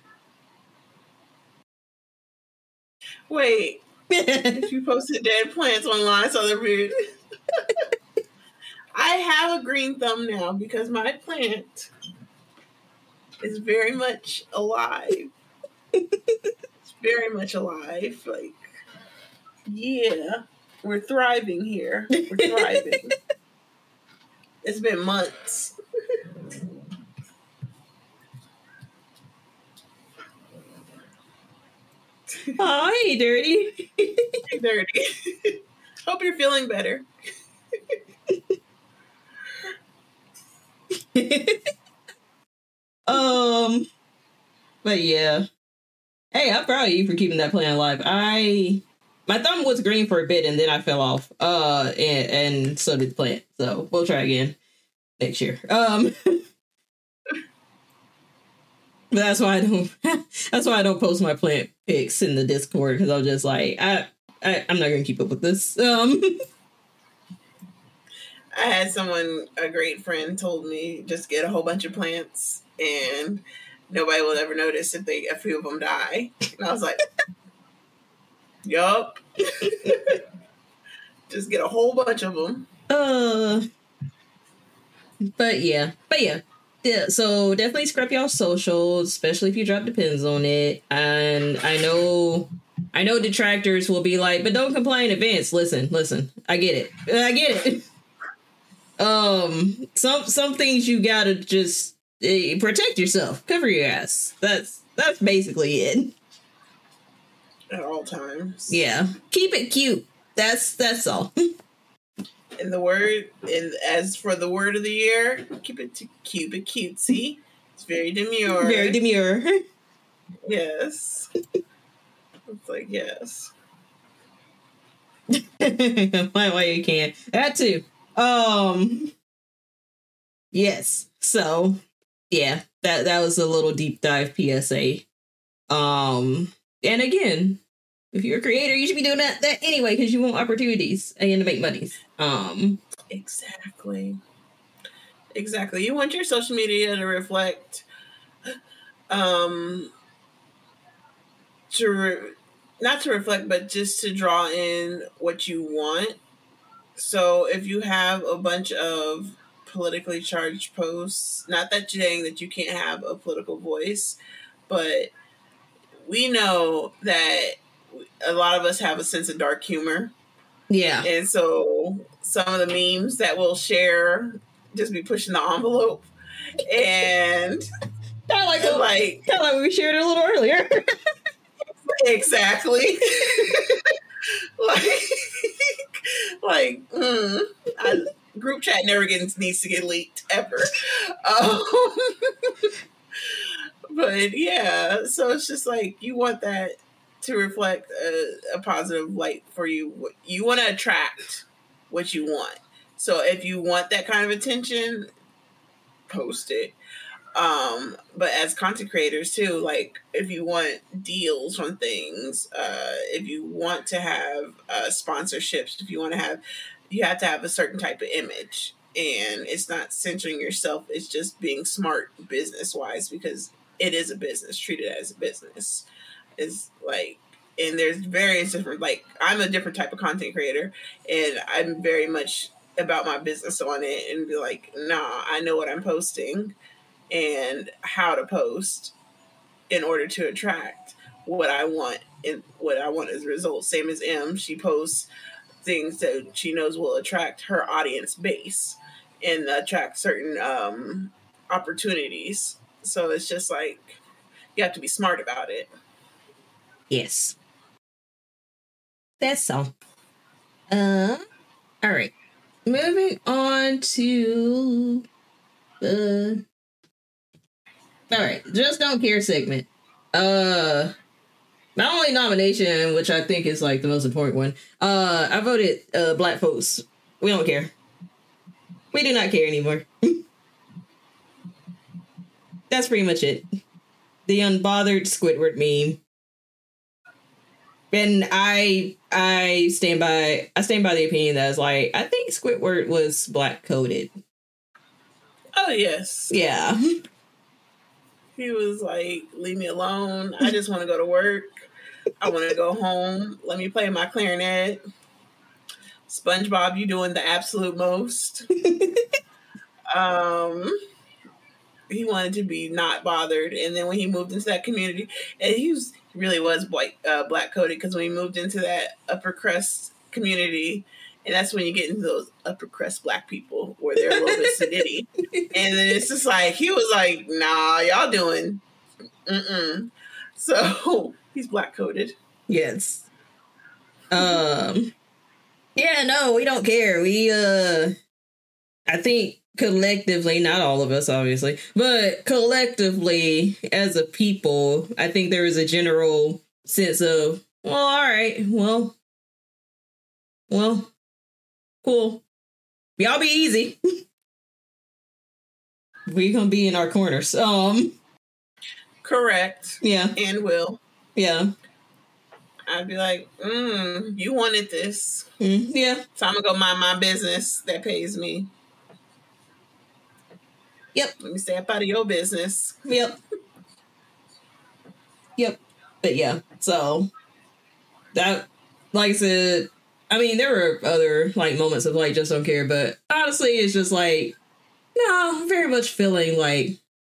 Wait. If you posted dead plants online, so they're weird. I have a green thumb now because my plant is very much alive. It's very much alive. Like, yeah, we're thriving here. We're thriving. It's been months. Oh, hey, Dirty. Hey, Dirty. Hope you're feeling better. um, but yeah. Hey, I'm proud of you for keeping that plant alive. I my thumb was green for a bit and then I fell off. Uh, and, and so did the plant. So we'll try again next year. Um, but that's why I don't. That's why I don't post my plant pics in the Discord, because I'm just like, I, I I'm not gonna keep up with this. Um. I had someone, a great friend, told me just get a whole bunch of plants and nobody will ever notice if they a few of them die. And I was like, yup. Just get a whole bunch of them. Uh, but yeah, but yeah. Yeah, so definitely scrap y'all socials, especially if you drop depends on it. And I know, I know detractors will be like, but don't complain in advance. Listen, listen, I get it. I get it. Um, some some things you gotta just uh, protect yourself, cover your ass. That's that's basically it. At all times. Yeah, keep it cute. That's that's all. And the word, and as for the word of the year, keep it to keep it cutesy. It's very demure. Very demure. Yes. It's like yes. why why you can't that too. Um, yes. So, yeah, that that was a little deep dive P S A. Um, and again, if you're a creator, you should be doing that, that anyway, because you want opportunities and to make monies. Um, exactly. Exactly. You want your social media to reflect, um, to re- not to reflect, but just to draw in what you want. So if you have a bunch of politically charged posts, not that you're saying that you can't have a political voice, but we know that a lot of us have a sense of dark humor. yeah. And so some of the memes that we'll share just be pushing the envelope. And Kind of like, and like, kind of like we shared it a little earlier. exactly. like, like, mm, I, group chat never gets, needs to get leaked ever. Um, but yeah, so it's just like you want that to reflect a, a positive light for you. You want to attract what you want. So if you want that kind of attention, post it. Um, but as content creators too, like if you want deals on things, uh, if you want to have uh, sponsorships, if you want to have, you have to have a certain type of image, and it's not centering yourself. It's just being smart business wise, because it is a business. Treat it as a business. It's like, and there's various different, like I'm a different type of content creator, and I'm very much about my business on it, and be like, nah, I know what I'm posting and how to post in order to attract what I want and what I want as a result. Same as M, she posts things that she knows will attract her audience base and attract certain um, opportunities. So it's just like, you have to be smart about it. Yes. That's all. Uh, all right. Moving on to the... All right, just don't care segment. Uh, my only nomination, which I think is like the most important one, uh, I voted uh, Black folks. We don't care. We do not care anymore. That's pretty much it. The unbothered Squidward meme. And I I stand by I stand by the opinion that is like, I think Squidward was black coded. Oh yes. Yeah. He was like, leave me alone. I just want to go to work. I want to go home. Let me play my clarinet. SpongeBob, you doing the absolute most. um, he wanted to be not bothered. And then when he moved into that community, and he was he really was white, uh, black coded, because when he moved into that upper crust community, and that's when you get into those upper crust black people where they're a little bit sedity. And then it's just like, he was like, nah, y'all doing, mm-mm. So he's black coded. Yes. Um, yeah, no, we don't care. We, uh, I think collectively, not all of us, obviously, but collectively as a people, I think there is a general sense of, well, all right, well, well, cool. Y'all be easy. We gonna be in our corners. Um, correct. Yeah, and will. Yeah, I'd be like, mm, you wanted this. Mm, yeah. So I'm gonna go mind my business that pays me. Yep. Let me stay up out of your business. Yep. Yep. But yeah, so that, like I said, I mean, there were other like moments of like just don't care, but honestly, it's just like, no, very much feeling like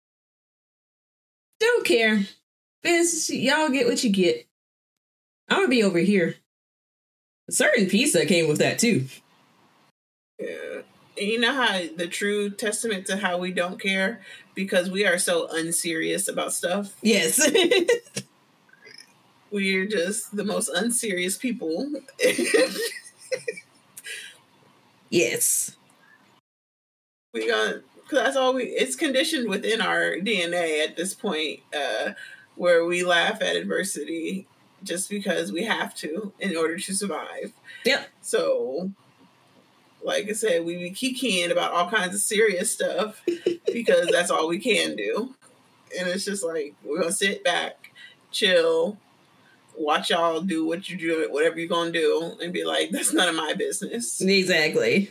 don't care. It's, y'all get what you get. I'm gonna be over here. A certain pizza came with that too. Yeah. And you know how the true testament to how we don't care, because we are so unserious about stuff. Yes. We're just the most unserious people. Yes. We got, because that's all we, it's conditioned within our D N A at this point, uh, where we laugh at adversity just because we have to in order to survive. Yep. So, like I said, we be kikiing about all kinds of serious stuff because that's all we can do. And it's just like, we're going to sit back, chill, watch y'all do what you do, whatever you're going to do, and be like, that's none of my business. Exactly.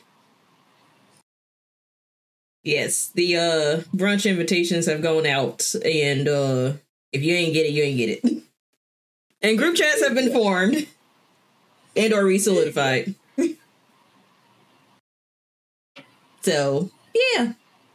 Yes, the uh, brunch invitations have gone out, and uh, if you ain't get it, you ain't get it. And group chats have been formed and or re-solidified. So, yeah.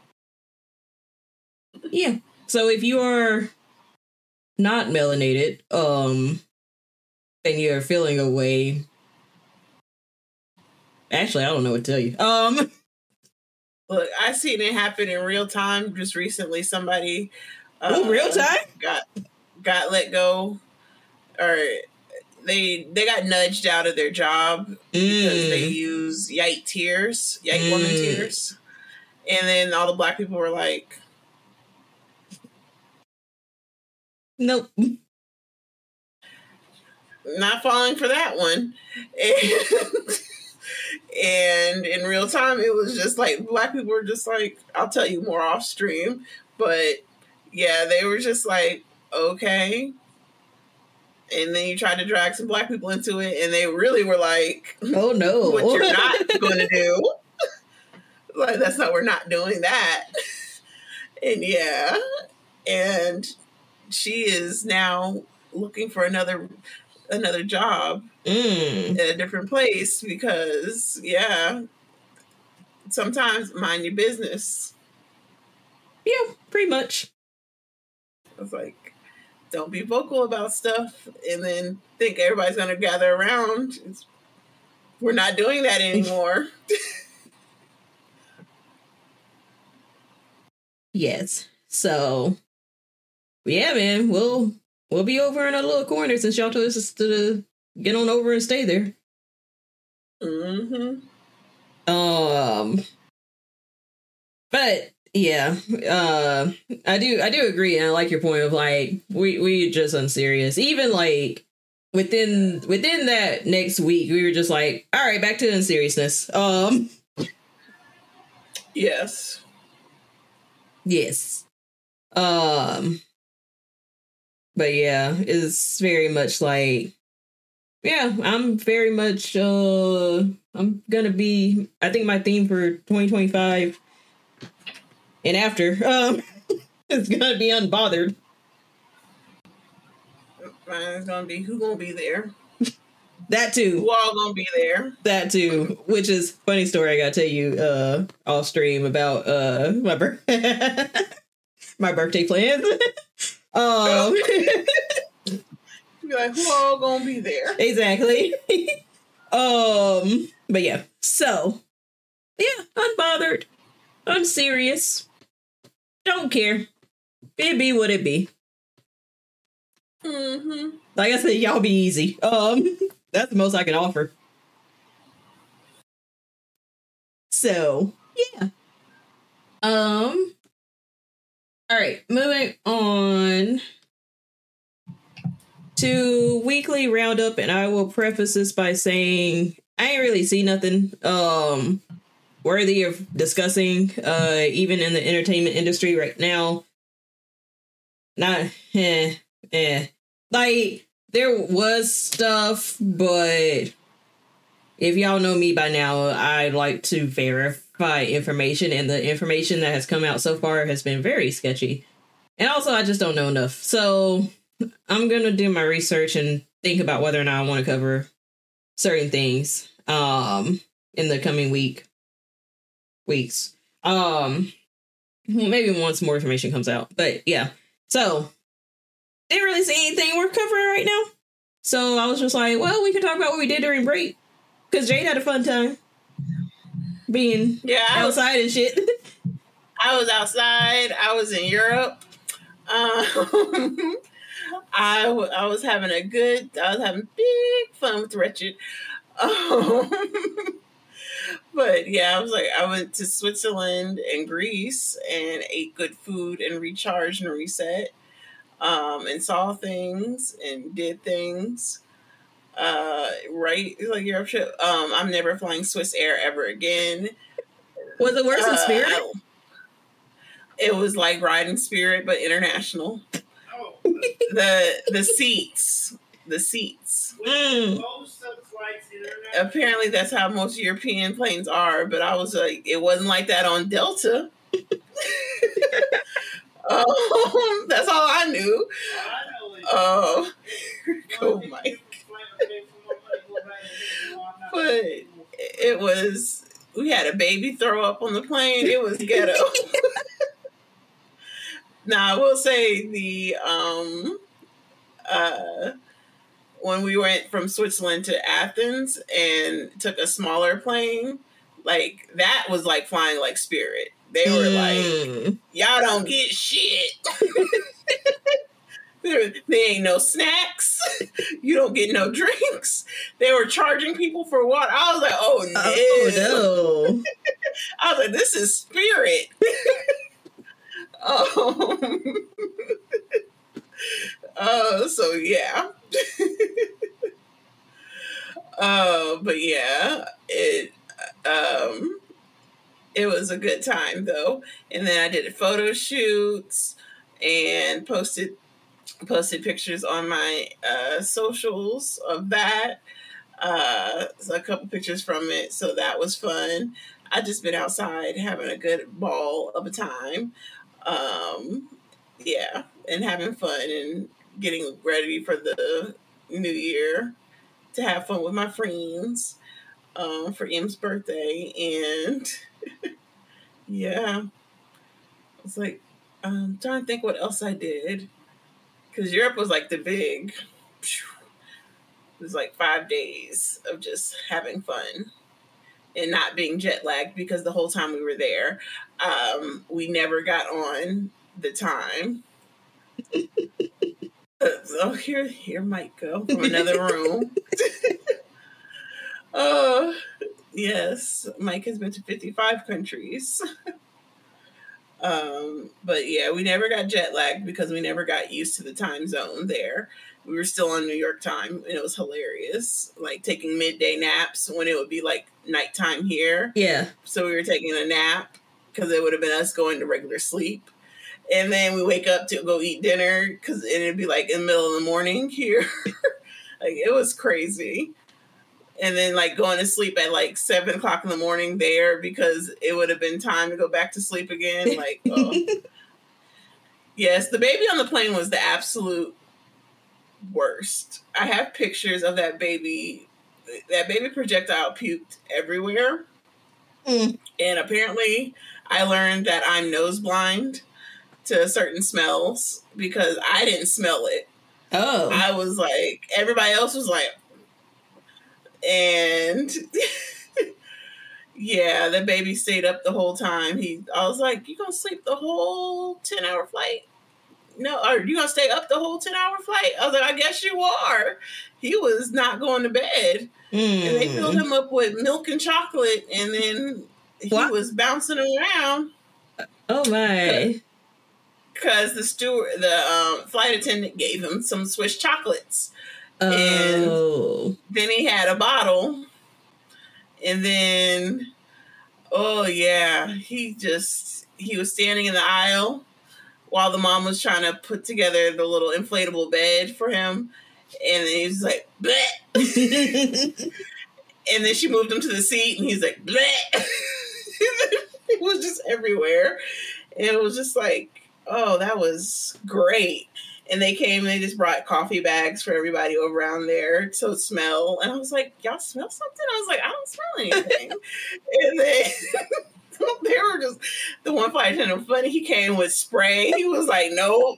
Yeah. So if you are not melanated, um, and you're feeling a way, actually, I don't know what to tell you. Um, Look, I seen it happen in real time just recently. Somebody, uh, oh, real time got got let go, or they they got nudged out of their job mm. because they use Yite tears, Yite mm. woman tears, and then all the black people were like, "Nope." not falling for that one. And, and in real time, it was just like, Black people were just like, I'll tell you more off stream. But yeah, they were just like, okay. And then you tried to drag some Black people into it, and they really were like, oh no, what you're not going to do. Like, that's not, we're not doing that. And yeah. And she is now looking for another another job mm. at a different place because, yeah, sometimes mind your business. Yeah, pretty much. I was like, don't be vocal about stuff and then think everybody's going to gather around. It's, we're not doing that anymore. Yes. So, yeah, man, we'll we'll be over in a little corner since y'all told us to get on over and stay there. Mm-hmm. Um, but yeah, uh, I do I do agree, and I like your point of like we we just unserious. Even like within within that next week, we were just like, all right, back to unseriousness. Um, yes. Yes. Um, but yeah, it's very much like, yeah, I'm very much, uh, I'm gonna be, I think my theme for twenty twenty-five and after, um, is gonna be unbothered. Mine's gonna be, who gonna be there? That too. Who all gonna be there? That too, which is funny story I gotta tell you uh off stream about uh my bir- my birthday plans. um Be like, who all gonna be there? Exactly. um but yeah, so yeah, unbothered, unserious, don't care. It be what it be. Mm-hmm. Like I said, y'all be easy. Um That's the most I can offer. So, yeah. Um. All right, moving on to weekly roundup, and I will preface this by saying I ain't really see nothing um worthy of discussing, uh, even in the entertainment industry right now. Not, eh, eh. Like, there was stuff, but if y'all know me by now, I like to verify information, and the information that has come out so far has been very sketchy. And also, I just don't know enough. So I'm going to do my research and think about whether or not I want to cover certain things um, in the coming week, weeks. Um, maybe once more information comes out. But yeah, so didn't really see anything worth covering right now. So I was just like, well, we can talk about what we did during break. Because Jade had a fun time being yeah, outside was, and shit. I was outside. I was in Europe. Um, I, w- I was having a good, I was having big fun with Wretched. Um, but yeah, I was like, I went to Switzerland and Greece and ate good food and recharged and reset. Um, and saw things and did things. Uh, right, like Europe trip. Um, I'm never flying Swiss Air ever again. Was it worse than Uh, Spirit? I, it was like riding Spirit, but international. Oh, the the seats, the seats. Mm. most of the flights international. Apparently, that's how most European planes are. But I was like, it wasn't like that on Delta. Um, that's all I knew. Oh, cool, Mike. But it was, we had a baby throw up on the plane. It was ghetto. Now, I will say the, um, uh, when we went from Switzerland to Athens and took a smaller plane, like, that was like flying like Spirit. They were Mm. like, y'all don't get shit. there, there ain't no snacks. You don't get no drinks. They were charging people for water. I was like, oh no. Oh no. I was like, this is Spirit. um, uh, so yeah. Uh, but yeah, it um, it was a good time though. And then I did photo shoots and posted posted pictures on my uh, socials of that. Uh, so a couple pictures from it, so that was fun. I just been outside having a good ball of a time. Um, yeah, and having fun and getting ready for the new year to have fun with my friends um, for M's birthday. And yeah, it's like, I'm trying to think what else I did. Because Europe was like the big, it was like five days of just having fun and not being jet lagged because the whole time we were there, um, we never got on the time. uh, so here, here might go from another room. Oh, uh, yes, Mike has been to fifty-five countries. um, but yeah, we never got jet lagged because we never got used to the time zone there. We were still on New York time, and it was hilarious. Like taking midday naps when it would be like nighttime here. Yeah. So we were taking a nap because it would have been us going to regular sleep. And then we wake up to go eat dinner because it'd be like in the middle of the morning here. Like it was crazy. And then like going to sleep at like seven o'clock in the morning there because it would have been time to go back to sleep again. Like, oh. Yes, the baby on the plane was the absolute worst. I have pictures of that baby. That baby projectile puked everywhere. Mm. And apparently I learned that I'm nose blind to certain smells because I didn't smell it. Oh. I was like, everybody else was like, and yeah, the baby stayed up the whole time. He, I was like, you gonna sleep the whole ten hour flight? No, are you gonna stay up the whole ten hour flight? I was like, I guess you are. He was not going to bed. Mm. And they filled him up with milk and chocolate, and then he what? was bouncing around. Oh my. Because the steward, the um, flight attendant gave him some Swiss chocolates. Oh. And then he had a bottle. And then, oh yeah, he just, he was standing in the aisle while the mom was trying to put together the little inflatable bed for him. And then he was like, bleh. And then she moved him to the seat and he's like, bleh. It was just everywhere. And it was just like, oh, that was great. And they came and they just brought coffee bags for everybody around there to smell. And I was like, y'all smell something? I was like, I don't smell anything. And then they were just, the one flight attendant, funny, he came with spray. He was like, no.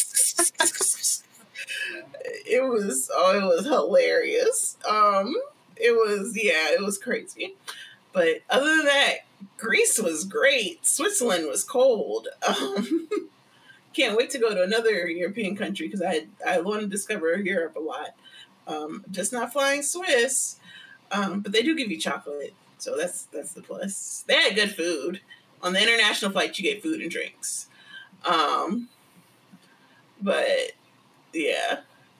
It was, oh, it was hilarious. Um, it was, yeah, it was crazy. But other than that, Greece was great. Switzerland was cold. Um, can't wait to go to another European country because I I want to discover Europe a lot. Um, just not flying Swiss, um, but they do give you chocolate, so that's that's the plus. They had good food on the international flight. You get food and drinks, um, but yeah,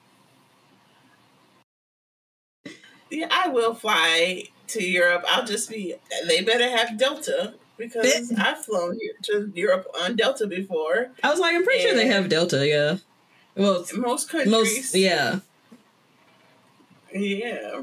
yeah, I will fly to Europe. I'll just be. They better have Delta. Because I've flown here to Europe on Delta before. I was like, I'm pretty sure they have Delta, yeah. Well, most countries. Most, yeah. Yeah.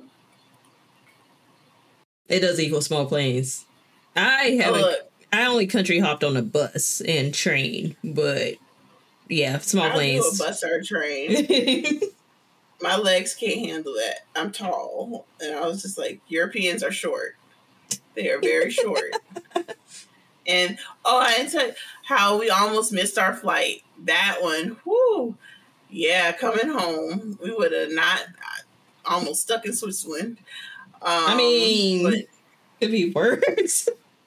It does equal small planes. I haven't, oh, I only country hopped on a bus and train, but yeah, small I'll planes. do a bus or a train. My legs can't handle that. I'm tall. And I was just like, Europeans are short. They are very short. And, oh, I didn't tell you how we almost missed our flight. That one, whoo. Yeah, coming home, we would have not almost stuck in Switzerland. Um, I mean, but, could be worse.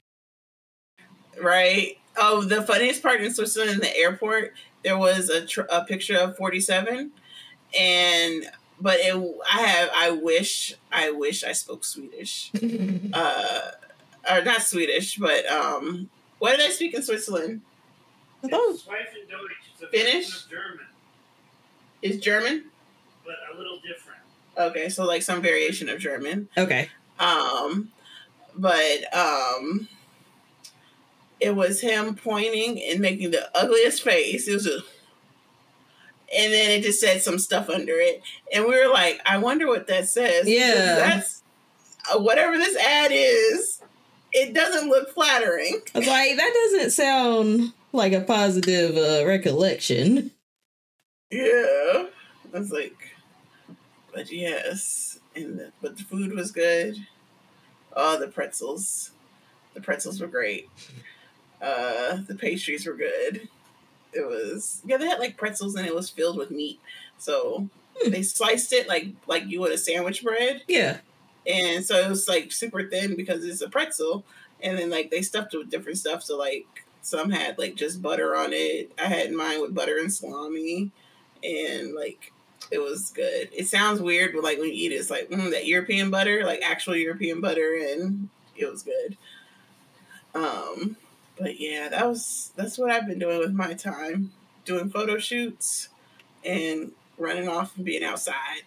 Right? Oh, the funniest part in Switzerland, in the airport, there was a, tr- a picture of forty-seven. And, but it, I have, I wish, I wish I spoke Swedish. uh, Or not Swedish, but um, what did I speak in Switzerland? It's Schweifendeutsch. It's a Finnish? German. Is German? But a little different. Okay, so like some variation of German. Okay. Um, but um, it was him pointing and making the ugliest face. It was a, and then it just said some stuff under it, and we were like, I wonder what that says. Yeah, that's uh, whatever this ad is. It doesn't look flattering. I was like, that doesn't sound like a positive uh, recollection. Yeah, I was like, but yes, and the, but the food was good. Oh, the pretzels, the pretzels were great. Uh, the pastries were good. It was yeah, they had like pretzels and it was filled with meat. So hmm. they sliced it like like you would a sandwich bread. Yeah. And so it was like super thin because it's a pretzel. And then like they stuffed it with different stuff. So like some had like just butter on it. I had mine with butter and salami. And like it was good. It sounds weird, but like when you eat it, it's like mm, that European butter, like actual European butter, and it was good. Um, but yeah, that was that's what I've been doing with my time, doing photo shoots and running off and being outside.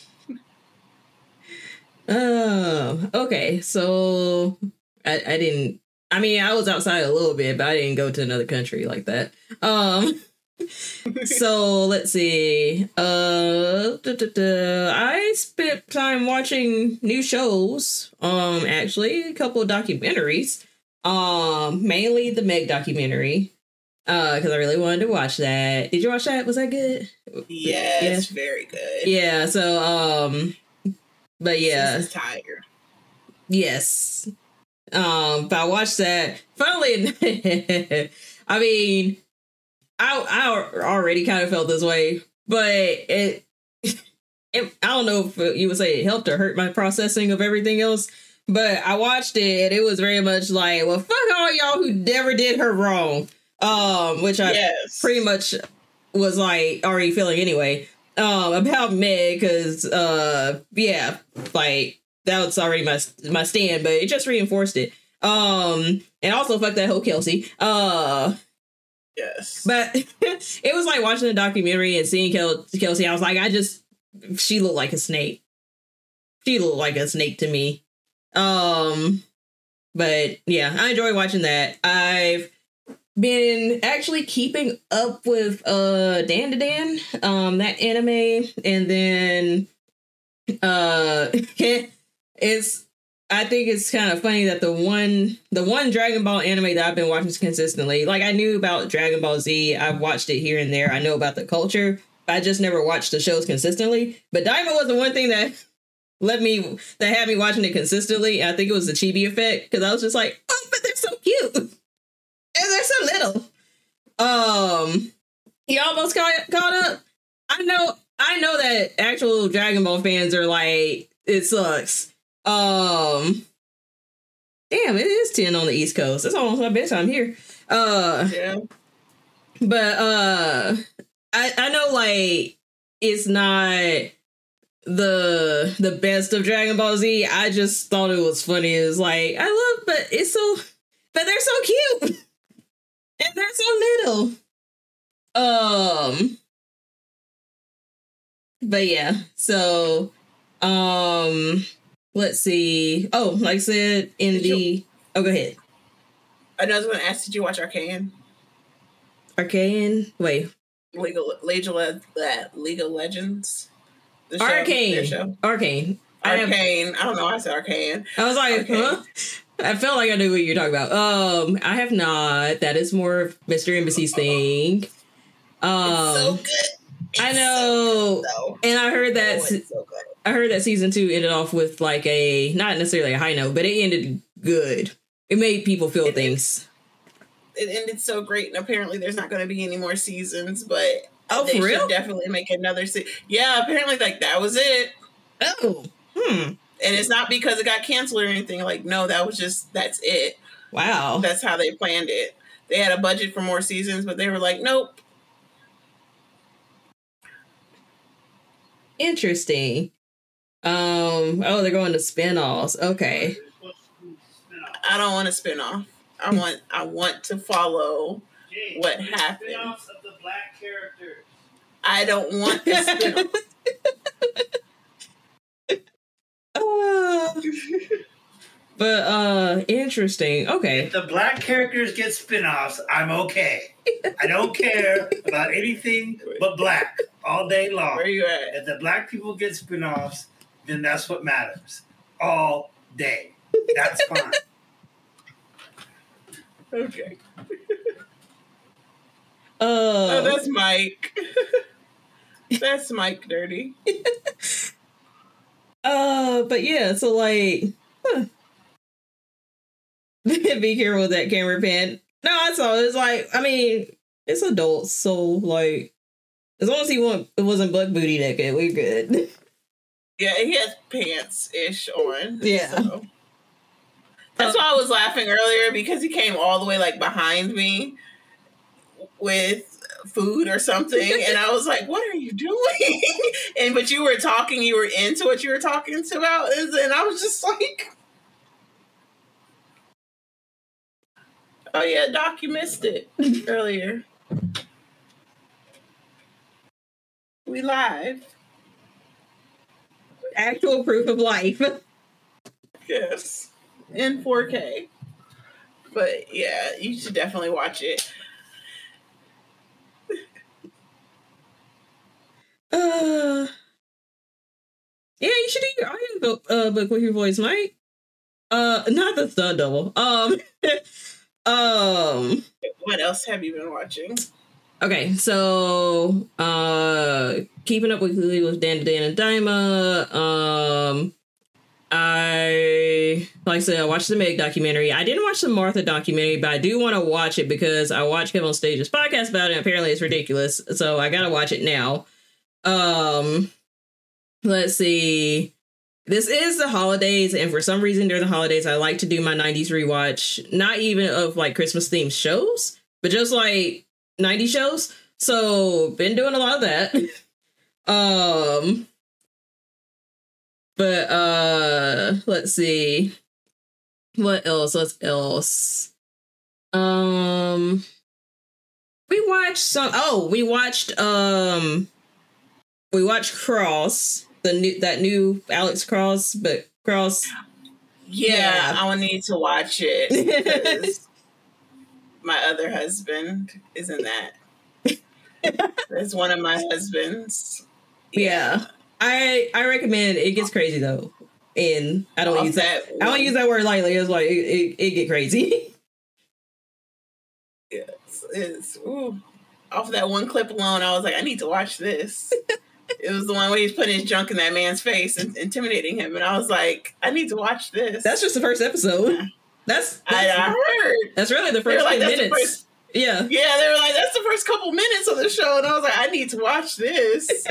Oh, okay. So I, I didn't. I mean, I was outside a little bit, but I didn't go to another country like that. Um. So let's see. Uh, da, da, da. I spent time watching new shows. Um, actually, a couple of documentaries. Um, mainly the Meg documentary. Uh, because I really wanted to watch that. Did you watch that? Was that good? Yes, yeah. Very good. Yeah. So, um, but yeah, She's tired. Yes. Um, but I watched that. Finally, I mean. I I already kind of felt this way, but it, it I don't know if you would say it helped or hurt my processing of everything else, but I watched it and it was very much like, well, fuck all y'all who never did her wrong, um, which I yes. pretty much was like already feeling anyway, um, about Meg, because uh, yeah, like that was already my my stand, but it just reinforced it, um, and also fuck that whole Kelsey, uh. Yes. But it was like watching the documentary and seeing Kel- Kelsey. I was like, I just, she looked like a snake. She looked like a snake to me. Um, but yeah, I enjoy watching that. I've been actually keeping up with uh Dan to Dan, um, that anime. And then uh, it's, I think it's kind of funny that the one the one Dragon Ball anime that I've been watching consistently, like I knew about Dragon Ball Z, I've watched it here and there, I know about the culture, but I just never watched the shows consistently. But Daima was the one thing that let me that had me watching it consistently. I think it was the Chibi effect, because I was just like, oh, but they're so cute and they're so little. Um, you almost caught caught up. I know, I know that actual Dragon Ball fans are like, it sucks. Um, damn, it is ten on the East Coast. That's almost my bedtime here. Uh, yeah. But uh, I I know like it's not the the best of Dragon Ball Z. I just thought it was funny. It's like I love, but it's so, but they're so cute and they're so little. Um, but yeah, so um. Let's see. Oh, like I said, in did the... You, oh, go ahead. I was going to ask, did you watch Arcane? Arcane? Wait. League of, League of, League of Legends? The show, Arcane. Show. Arcane. Arcane. I, I don't know why I said Arcane. I was like, Arcane. Huh? I felt like I knew what you're talking about. Um, I have not. That is more of Mister Embassy's thing. Um, it's so good. It's I know. So good, and I heard that... oh, it's so good. I heard that season two ended off with like a, not necessarily a high note, but it ended good. It made people feel it things. It ended so great, and apparently there's not going to be any more seasons, but oh, they for real? should definitely make another season. Yeah, apparently like that was it. Oh, hmm. And it's not because it got canceled or anything. Like, no, that was just, that's it. Wow. That's how they planned it. They had a budget for more seasons, but they were like, nope. Interesting. Um. Oh, they're going to spinoffs. Okay. I don't want a spinoff. I want. I want to follow Jay, what happened. Spinoffs of the black characters. I don't want a spinoff. But uh interesting. Okay. If the black characters get spin-offs, I'm okay. I don't care about anything but black all day long. Where you at? If the black people get spin-offs, then that's what matters. All day. That's fine. Okay. Uh, Oh, that's Mike. That's Mike Dirty. uh but yeah, so like huh. Be careful with that camera pan. No, I saw it. It's like, I mean, it's adults, so like as long as he won't, it wasn't buck booty naked, we're good. Yeah, he has pants ish on. Yeah. So. That's why I was laughing earlier, because he came all the way like behind me with food or something, and I was like, "What are you doing?" And but you were talking, you were into what you were talking about, and I was just like, "Oh yeah, Doc, you missed it earlier. We live, Actual proof of life." yes, in four K." But yeah, you should definitely watch it. Uh, yeah, you should do your audiobook uh, book with your voice, Mike. Uh, not the stunt double. Um, um. What else have you been watching? Okay, so uh, keeping up weekly with Dan Dan and Daima. Um, I like I said, I watched the Meg documentary. I didn't watch the Martha documentary, but I do want to watch it because I watched Kevin on Stage's podcast about it. And apparently, it's ridiculous, so I gotta watch it now. Um, let's see. This is the holidays, and for some reason during the holidays, I like to do my nineties rewatch, not even of like Christmas themed shows, but just like nineties shows. So been doing a lot of that. um, but uh, let's see. What else? What else? Um, we watched some. Oh, we watched um. We watched Cross, the new that new Alex Cross, but Cross. Yeah, Yeah. I will need to watch it because my other husband is in that. It's one of my husbands. Yeah, I I recommend it. It gets crazy though, and I don't Off use that. that I don't use that word lightly. It's like it it, it get crazy. It's, it's ooh. Off that one clip alone, I was like, I need to watch this. It was the one where he's putting his junk in that man's face and intimidating him, and I was like, I need to watch this. That's just the first episode. That's, that's I, I heard. that's really the They were first like, ten that's the minutes. first- Yeah. Yeah, they were like, that's the first couple minutes of the show, and I was like, I need to watch this.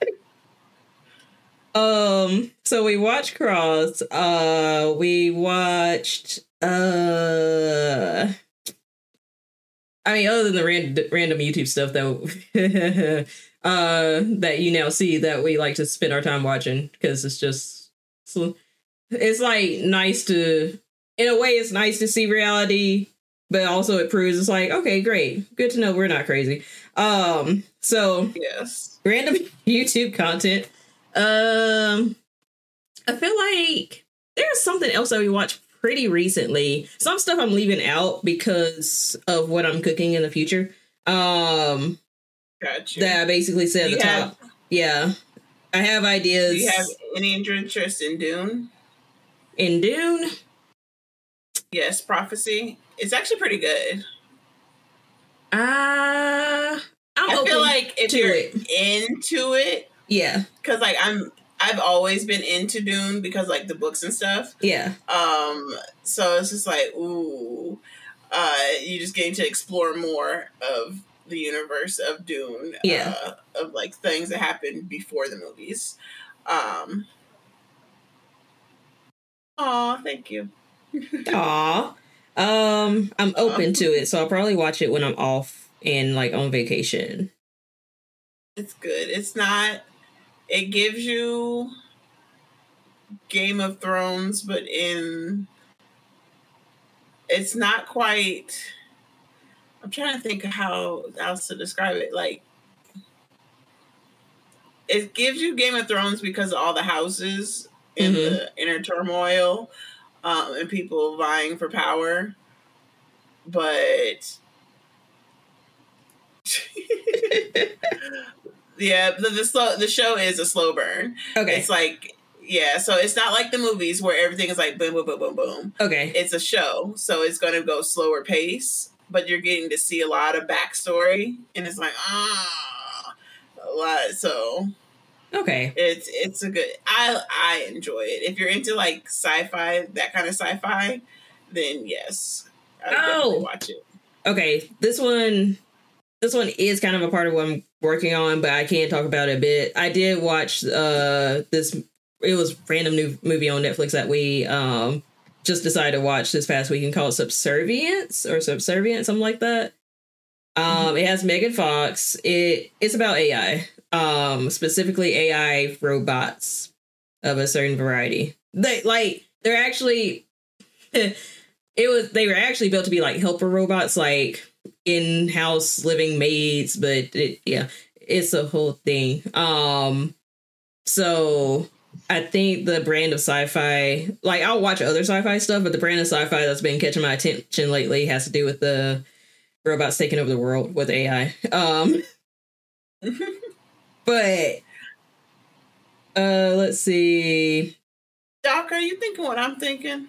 Um. So we watched Cross. Uh. We watched. Uh. I mean, other than the random, random YouTube stuff that, uh, that you now see that we like to spend our time watching because it's just, so it's like nice to, in a way, it's nice to see reality, but also it proves it's like, okay, great, good to know we're not crazy. Um, so Yes. random YouTube content. Um, I feel like there's something else that we watched pretty recently. Some stuff I'm leaving out because of what I'm cooking in the future. Um, Gotcha. that I basically said at Do the you top. Yeah, I have ideas. Do you have any interest in Dune? in Dune? Yes, Prophecy. It's actually pretty good. Uh, I'm I feel open like if to you're it. into it, Yeah, because like I'm, I've always been into Dune because like the books and stuff. yeah, Um, so it's just like, ooh, uh, you just getting to explore more of the universe of Dune. Yeah. Uh, of like things that happened before the movies. Um. Aw, thank you. Aw. Um, I'm open to it, so I'll probably watch it when I'm off and like on vacation. It's good. It's not. It gives you Game of Thrones, but in. It's not quite. I'm trying to think of how else to describe it. Like, it gives you Game of Thrones because of all the houses and Mhm. the inner turmoil. um, and people vying for power. But yeah, the the, slow, the show is a slow burn. Okay. It's like, yeah, so it's not like the movies where everything is like boom, boom, boom, boom, boom. Okay. It's a show, so it's going to go slower pace, but you're getting to see a lot of backstory, and it's like, ah, a lot. So, okay, it's it's a good. I I enjoy it. If you're into like sci-fi, that kind of sci-fi, then yes, I would oh. definitely watch it. Okay, this one, this one is kind of a part of what I'm working on, but I can't talk about it a bit. I did watch uh this. It was random new movie on Netflix that we um just decided to watch this past weekend called Subservience or Subservient, something like that. Um, mm-hmm. It has Megan Fox. It it's about A I, um, specifically A I robots of a certain variety. They like they're actually. It was they were actually built to be like helper robots, like in-house living maids, but it, yeah, it's a whole thing. Um, so I think the brand of sci-fi, like I'll watch other sci-fi stuff, but the brand of sci-fi that's been catching my attention lately has to do with the robots taking over the world with A I. Um, but uh, let's see. Doc, are you thinking what I'm thinking?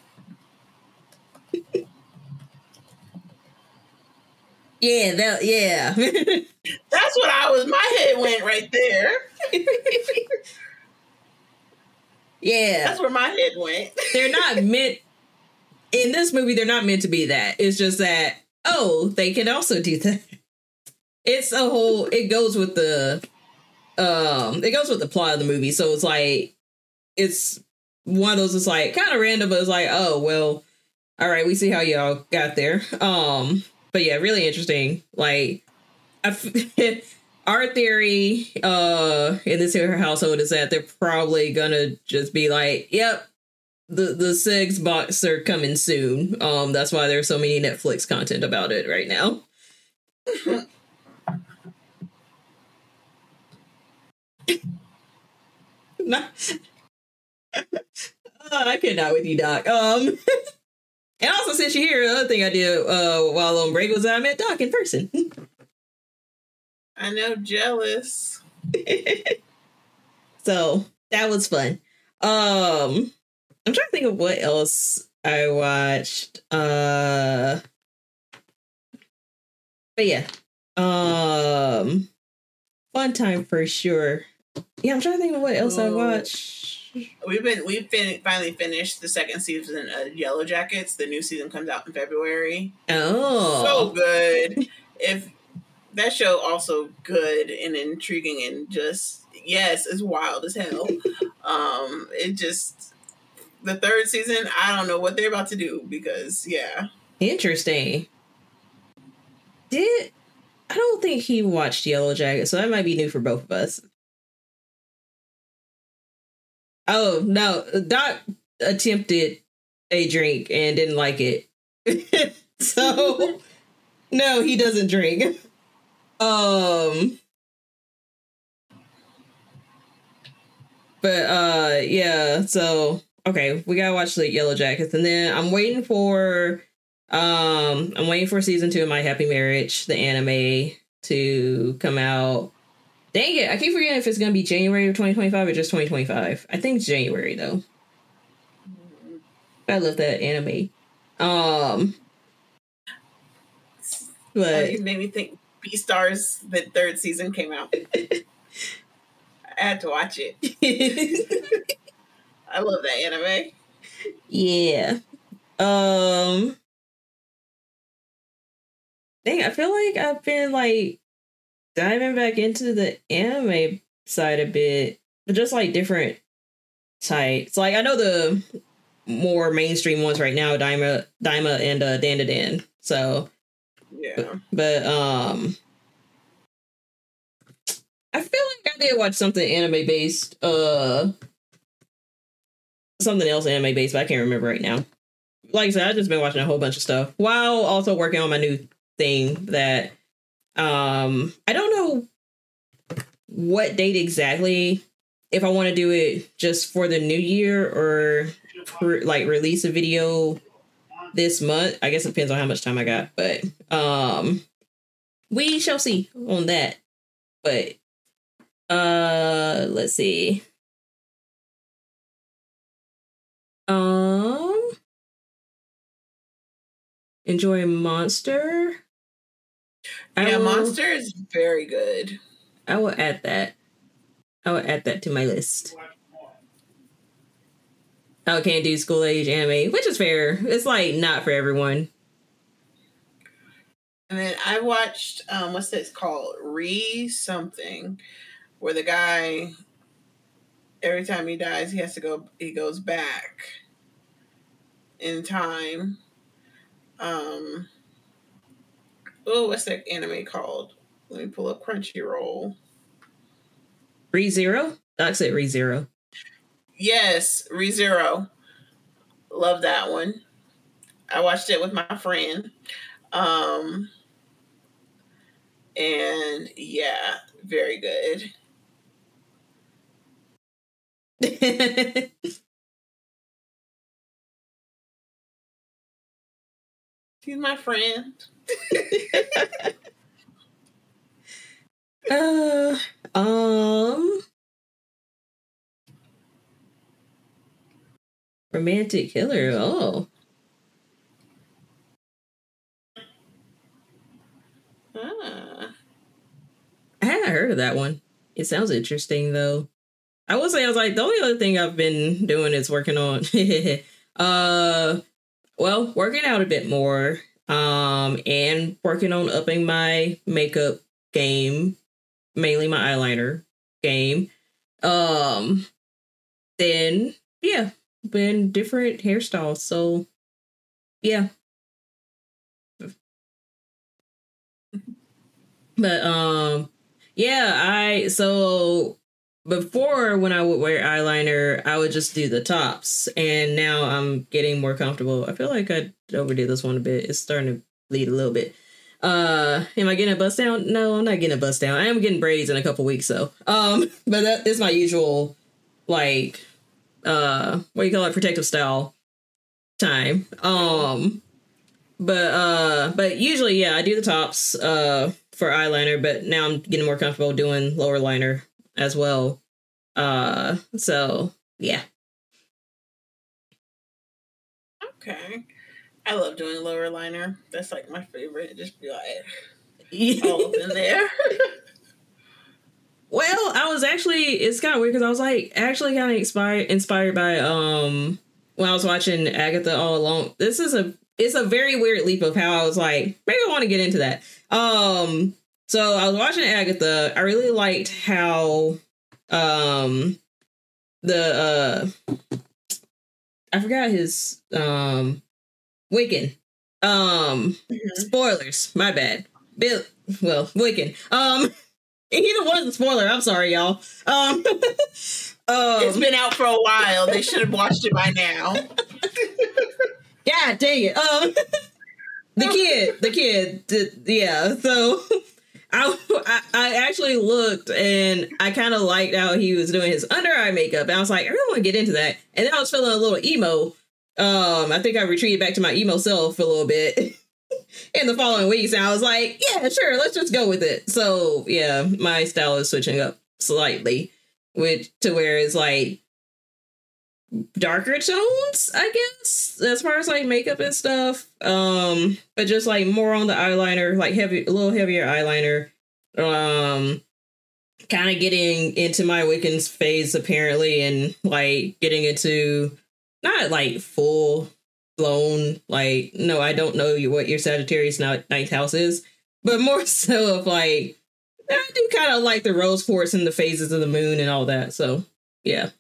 Yeah, that yeah. That's what I was. My head went right there. Yeah, that's where my head went. They're not meant in this movie. They're not meant to be that. It's just that oh, they can also do that. It's a whole. It goes with the. Um, it goes with the plot of the movie. So it's like it's one of those. It's like kind of random, but it's like oh well. All right, we see how y'all got there. Um. But yeah, really interesting. Like, I, our theory uh, in this here household is that they're probably gonna just be like, "Yep, the the Segs box are coming soon." Um, that's why there's so many Netflix content about it right now. Not, uh, I cannot with you, Doc. Um. And also, since you're here, the other thing I did uh, while on break was I met Doc in person. I know, jealous. So that was fun. Um, I'm trying to think of what else I watched. Uh, but yeah, um, fun time for sure. Yeah, I'm trying to think of what else Ooh. I watched. We've been we've fin- finally finished the second season of Yellow Jackets. The new season comes out in February. Oh, so good! If that show also good and intriguing and just yes, it's wild as hell. Um, it just the third season. I don't know what they're about to do because yeah, interesting. Did I don't think he watched Yellow Jackets, so that might be new for both of us. Oh, no. Doc attempted a drink and didn't like it. So, no, he doesn't drink. Um, but, uh, yeah, so, okay, we gotta watch the Yellow Jackets. And then I'm waiting for, um, I'm waiting for season two of My Happy Marriage, the anime, to come out. Dang it, I keep forgetting if it's going to be January of twenty twenty-five or just twenty twenty-five. I think it's January, though. I love that anime. Um, but oh, you made me think Beastars, the third season came out. I had to watch it. I love that anime. Yeah. Um, dang, I feel like I've been, like, diving back into the anime side a bit, but just like different types. Like I know the more mainstream ones right now, Daima, Daima, and uh, Dan to Dan. So yeah, but, but um, I feel like I did watch something anime based, uh, something else anime based, but I can't remember right now. Like I said, I've just been watching a whole bunch of stuff while also working on my new thing that. Um, I don't know what date exactly, if I want to do it just for the new year or pr- like release a video this month. I guess it depends on how much time I got, but um, we shall see on that. But uh, let's see. Um, enjoy Monster. Yeah, will, Monster is very good. I will add that. I will add that to my list. I can't do school age anime, which is fair. It's like not for everyone. And then I watched um, what's this called? Re something, where the guy every time he dies, he has to go. He goes back in time. Um. Oh, what's that anime called? Let me pull up Crunchyroll. ReZero? Doc said ReZero. Yes, ReZero. Love that one. I watched it with my friend. Um, and yeah, very good. He's my friend. uh, um, romantic killer. Oh, Ah. I haven't heard of that one. It sounds interesting though. I will say, I was like, the only other thing I've been doing is working on, uh, well, working out a bit more, um, and working on upping my makeup game, mainly my eyeliner game. Um, then yeah, been different hairstyles. So yeah, but um, yeah, I so. Before, when I would wear eyeliner, I would just do the tops. And now I'm getting more comfortable. I feel like I overdid this one a bit. It's starting to bleed a little bit. Uh, am I getting a bust down? No, I'm not getting a bust down. I am getting braids in a couple weeks, though. Um, but that is my usual, like, uh, what do you call it? Protective style time. Um, but, uh, but usually, yeah, I do the tops, uh, for eyeliner, but now I'm getting more comfortable doing lower liner as well. Uh, so yeah. Okay. I love doing lower liner. That's like my favorite. Just be like all up in there. Well, I was actually, it's kind of weird because I was like actually kind of inspired inspired by um when I was watching Agatha All Alone. This is a it's a very weird leap of how I was like, maybe I want to get into that. Um So I was watching Agatha. I really liked how um the uh I forgot his um Wiccan. Um mm-hmm. Spoilers, my bad. Bill well, Wiccan. Um either one's a spoiler, I'm sorry, y'all. Um, um It's been out for a while. They should have watched it by now. God dang it. Um the kid, the kid, the, yeah, so I, I I actually looked and I kind of liked how he was doing his under eye makeup. And I was like, I really want to get into that. And then I was feeling a little emo. Um, I think I retreated back to my emo self for a little bit in the following weeks. And I was like, yeah, sure, let's just go with it. So yeah, my style is switching up slightly, which to where it's like darker tones, I guess, as far as like makeup and stuff. Um, but just like more on the eyeliner, like heavy, a little heavier eyeliner. Um, kind of getting into my Wiccan's phase apparently, and like getting into not like full blown like no, I don't know what your Sagittarius ninth house is, but more so of like I do kind of like the rose quartz and the phases of the moon and all that. So yeah.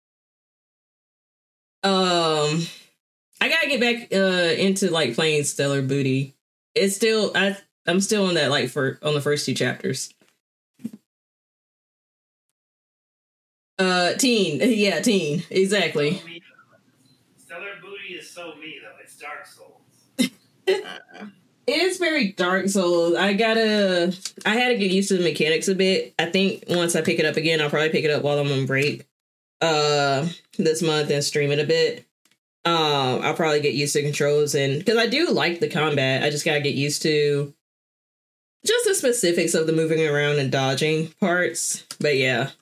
Um, I gotta get back uh into like playing Stellar Booty. It's still I I'm still on that like for on the first two chapters. Uh, teen, yeah, teen, exactly. Stellar Booty is so me though. It's Dark Souls. It is very Dark Souls. I gotta I had to get used to the mechanics a bit. I think once I pick it up again, I'll probably pick it up while I'm on break uh this month and stream it a bit. Um, I'll probably get used to controls, and because I do like the combat, I just gotta get used to just the specifics of the moving around and dodging parts. But yeah.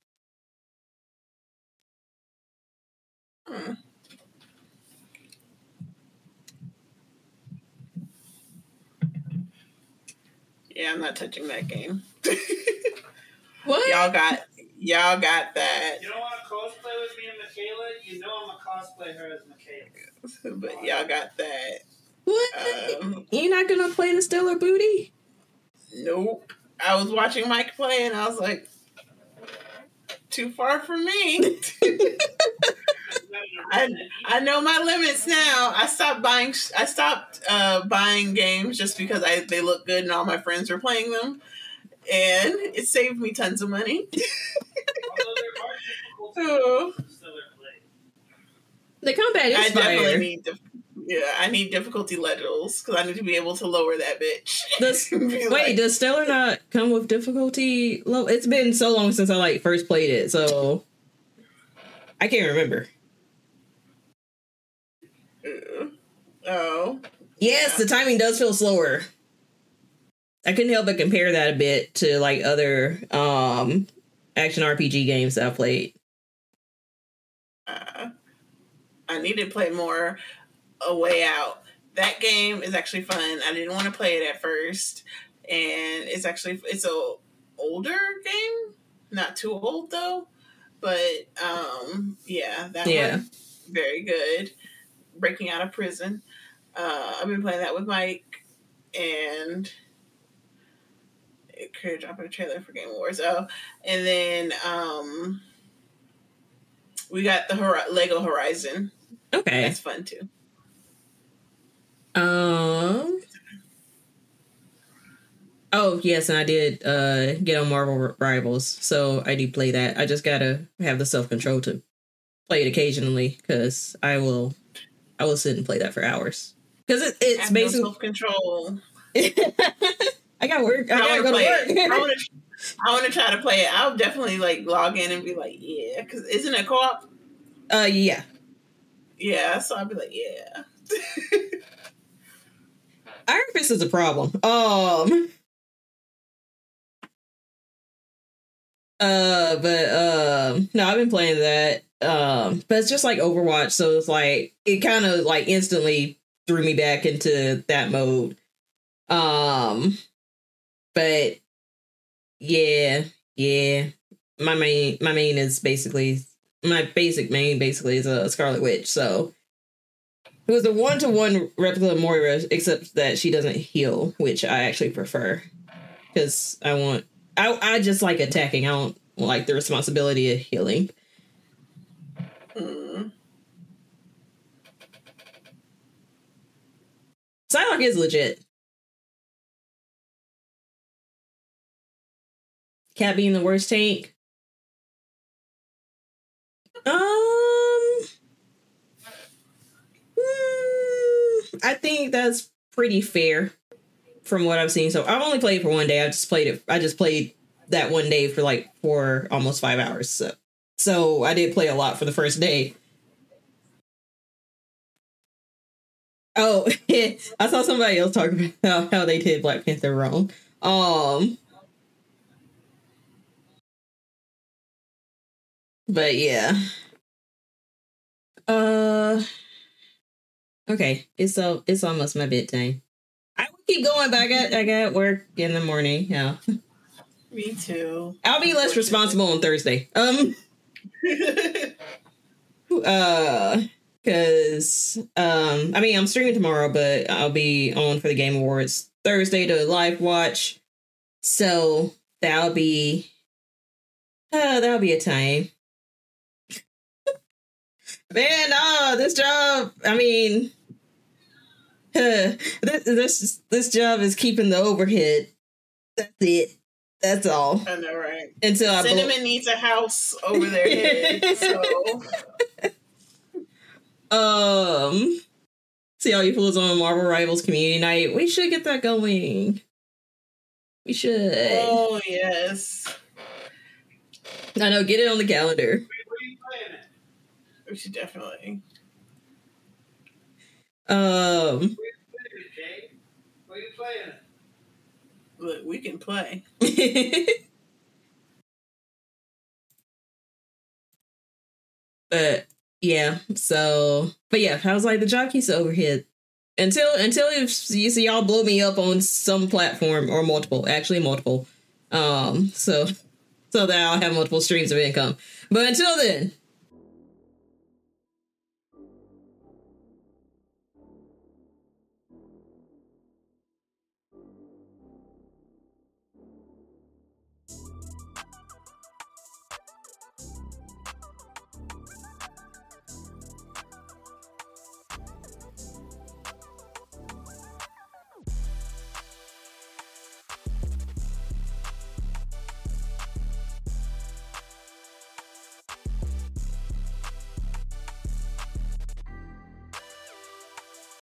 Hmm. Yeah, I'm not touching that game. What? Y'all got y'all got that. You don't want to cosplay with me and Michaela? You know I'm a cosplay her as Michaela. But y'all got that. What? Um, You're not gonna play the Stellar Booty? Nope. I was watching Mike play and I was like, too far for me. I, I know my limits now. I stopped buying. I stopped uh, buying games just because I they look good and all my friends were playing them, and it saved me tons of money. So, the combat is I fire. definitely need to. Yeah, I need difficulty levels because I need to be able to lower that bitch. Does, wait, like, does Stellar not come with difficulty low? It's been so long since I like first played it, so I can't remember. uh, oh, Yes, yeah. the timing does feel slower. I couldn't help but compare that a bit to like other um action R P G games that I played. Uh, I need to play more A Way Out. That game is actually fun. I didn't want to play it at first, and it's actually it's a older game, not too old though. But um, yeah, that Yeah. one very good. Breaking out of prison. Uh, I've been playing that with Mike, and it could drop a trailer for Game Awards. Oh, and then um, we got the Hor- Lego Horizon. Okay. That's fun too. Um. Oh yes, and I did uh get on Marvel Rivals, so I do play that. I just gotta have the self control to play it occasionally, because I will, I will sit and play that for hours. Because it, it's Have basically no self control. I got work. I, I gotta want go to play to it. I work. want to. I want to try to play it. I'll definitely like log in and be like, yeah, because isn't it co-op? uh, yeah. Yeah, so I'll be like, yeah. Iron Fist is a problem. Um. Uh, but um, no, I've been playing that. Um, but it's just like Overwatch, so it's like it kind of like instantly threw me back into that mode. Um, but yeah, yeah, my main my main is basically my basic main basically is a Scarlet Witch. So it was a one to one replica of Moira, except that she doesn't heal, which I actually prefer because I want. I I just like attacking. I don't like the responsibility of healing. Mm. Psylocke is legit. Cat being the worst tank. Um, mm, I think that's pretty fair from what I've seen. So I've only played for one day. I just played it. I just played that one day for like for almost five hours. So, so I did play a lot for the first day. Oh, I saw somebody else talk about how, how they did Black Panther wrong. Um, but yeah. Uh, okay. It's so it's almost my bedtime. I will keep going, but I got I got work in the morning. Yeah. Me too. I'll be less responsible on Thursday. Um. uh. Because, um, I mean, I'm streaming tomorrow, but I'll be on for the Game Awards Thursday to live watch. So that'll be, uh, that'll be a time. Man, oh, this job, I mean, uh, this, this, this job is keeping the overhead. That's it. That's all. I know, right? Until I Cinnamon blow- needs a house over their head, so... Um, see all you fools on Marvel Rivals Community Night. We should get that going. We should. Oh, yes. I know, get it on the calendar. Where are you playing it? We should definitely. Um, what are you playing? Look, we can play. But yeah, so but yeah, I was like the jockey's overhead until until if you see y'all blow me up on some platform or multiple, actually multiple. Um, so so that I'll have multiple streams of income. But until then,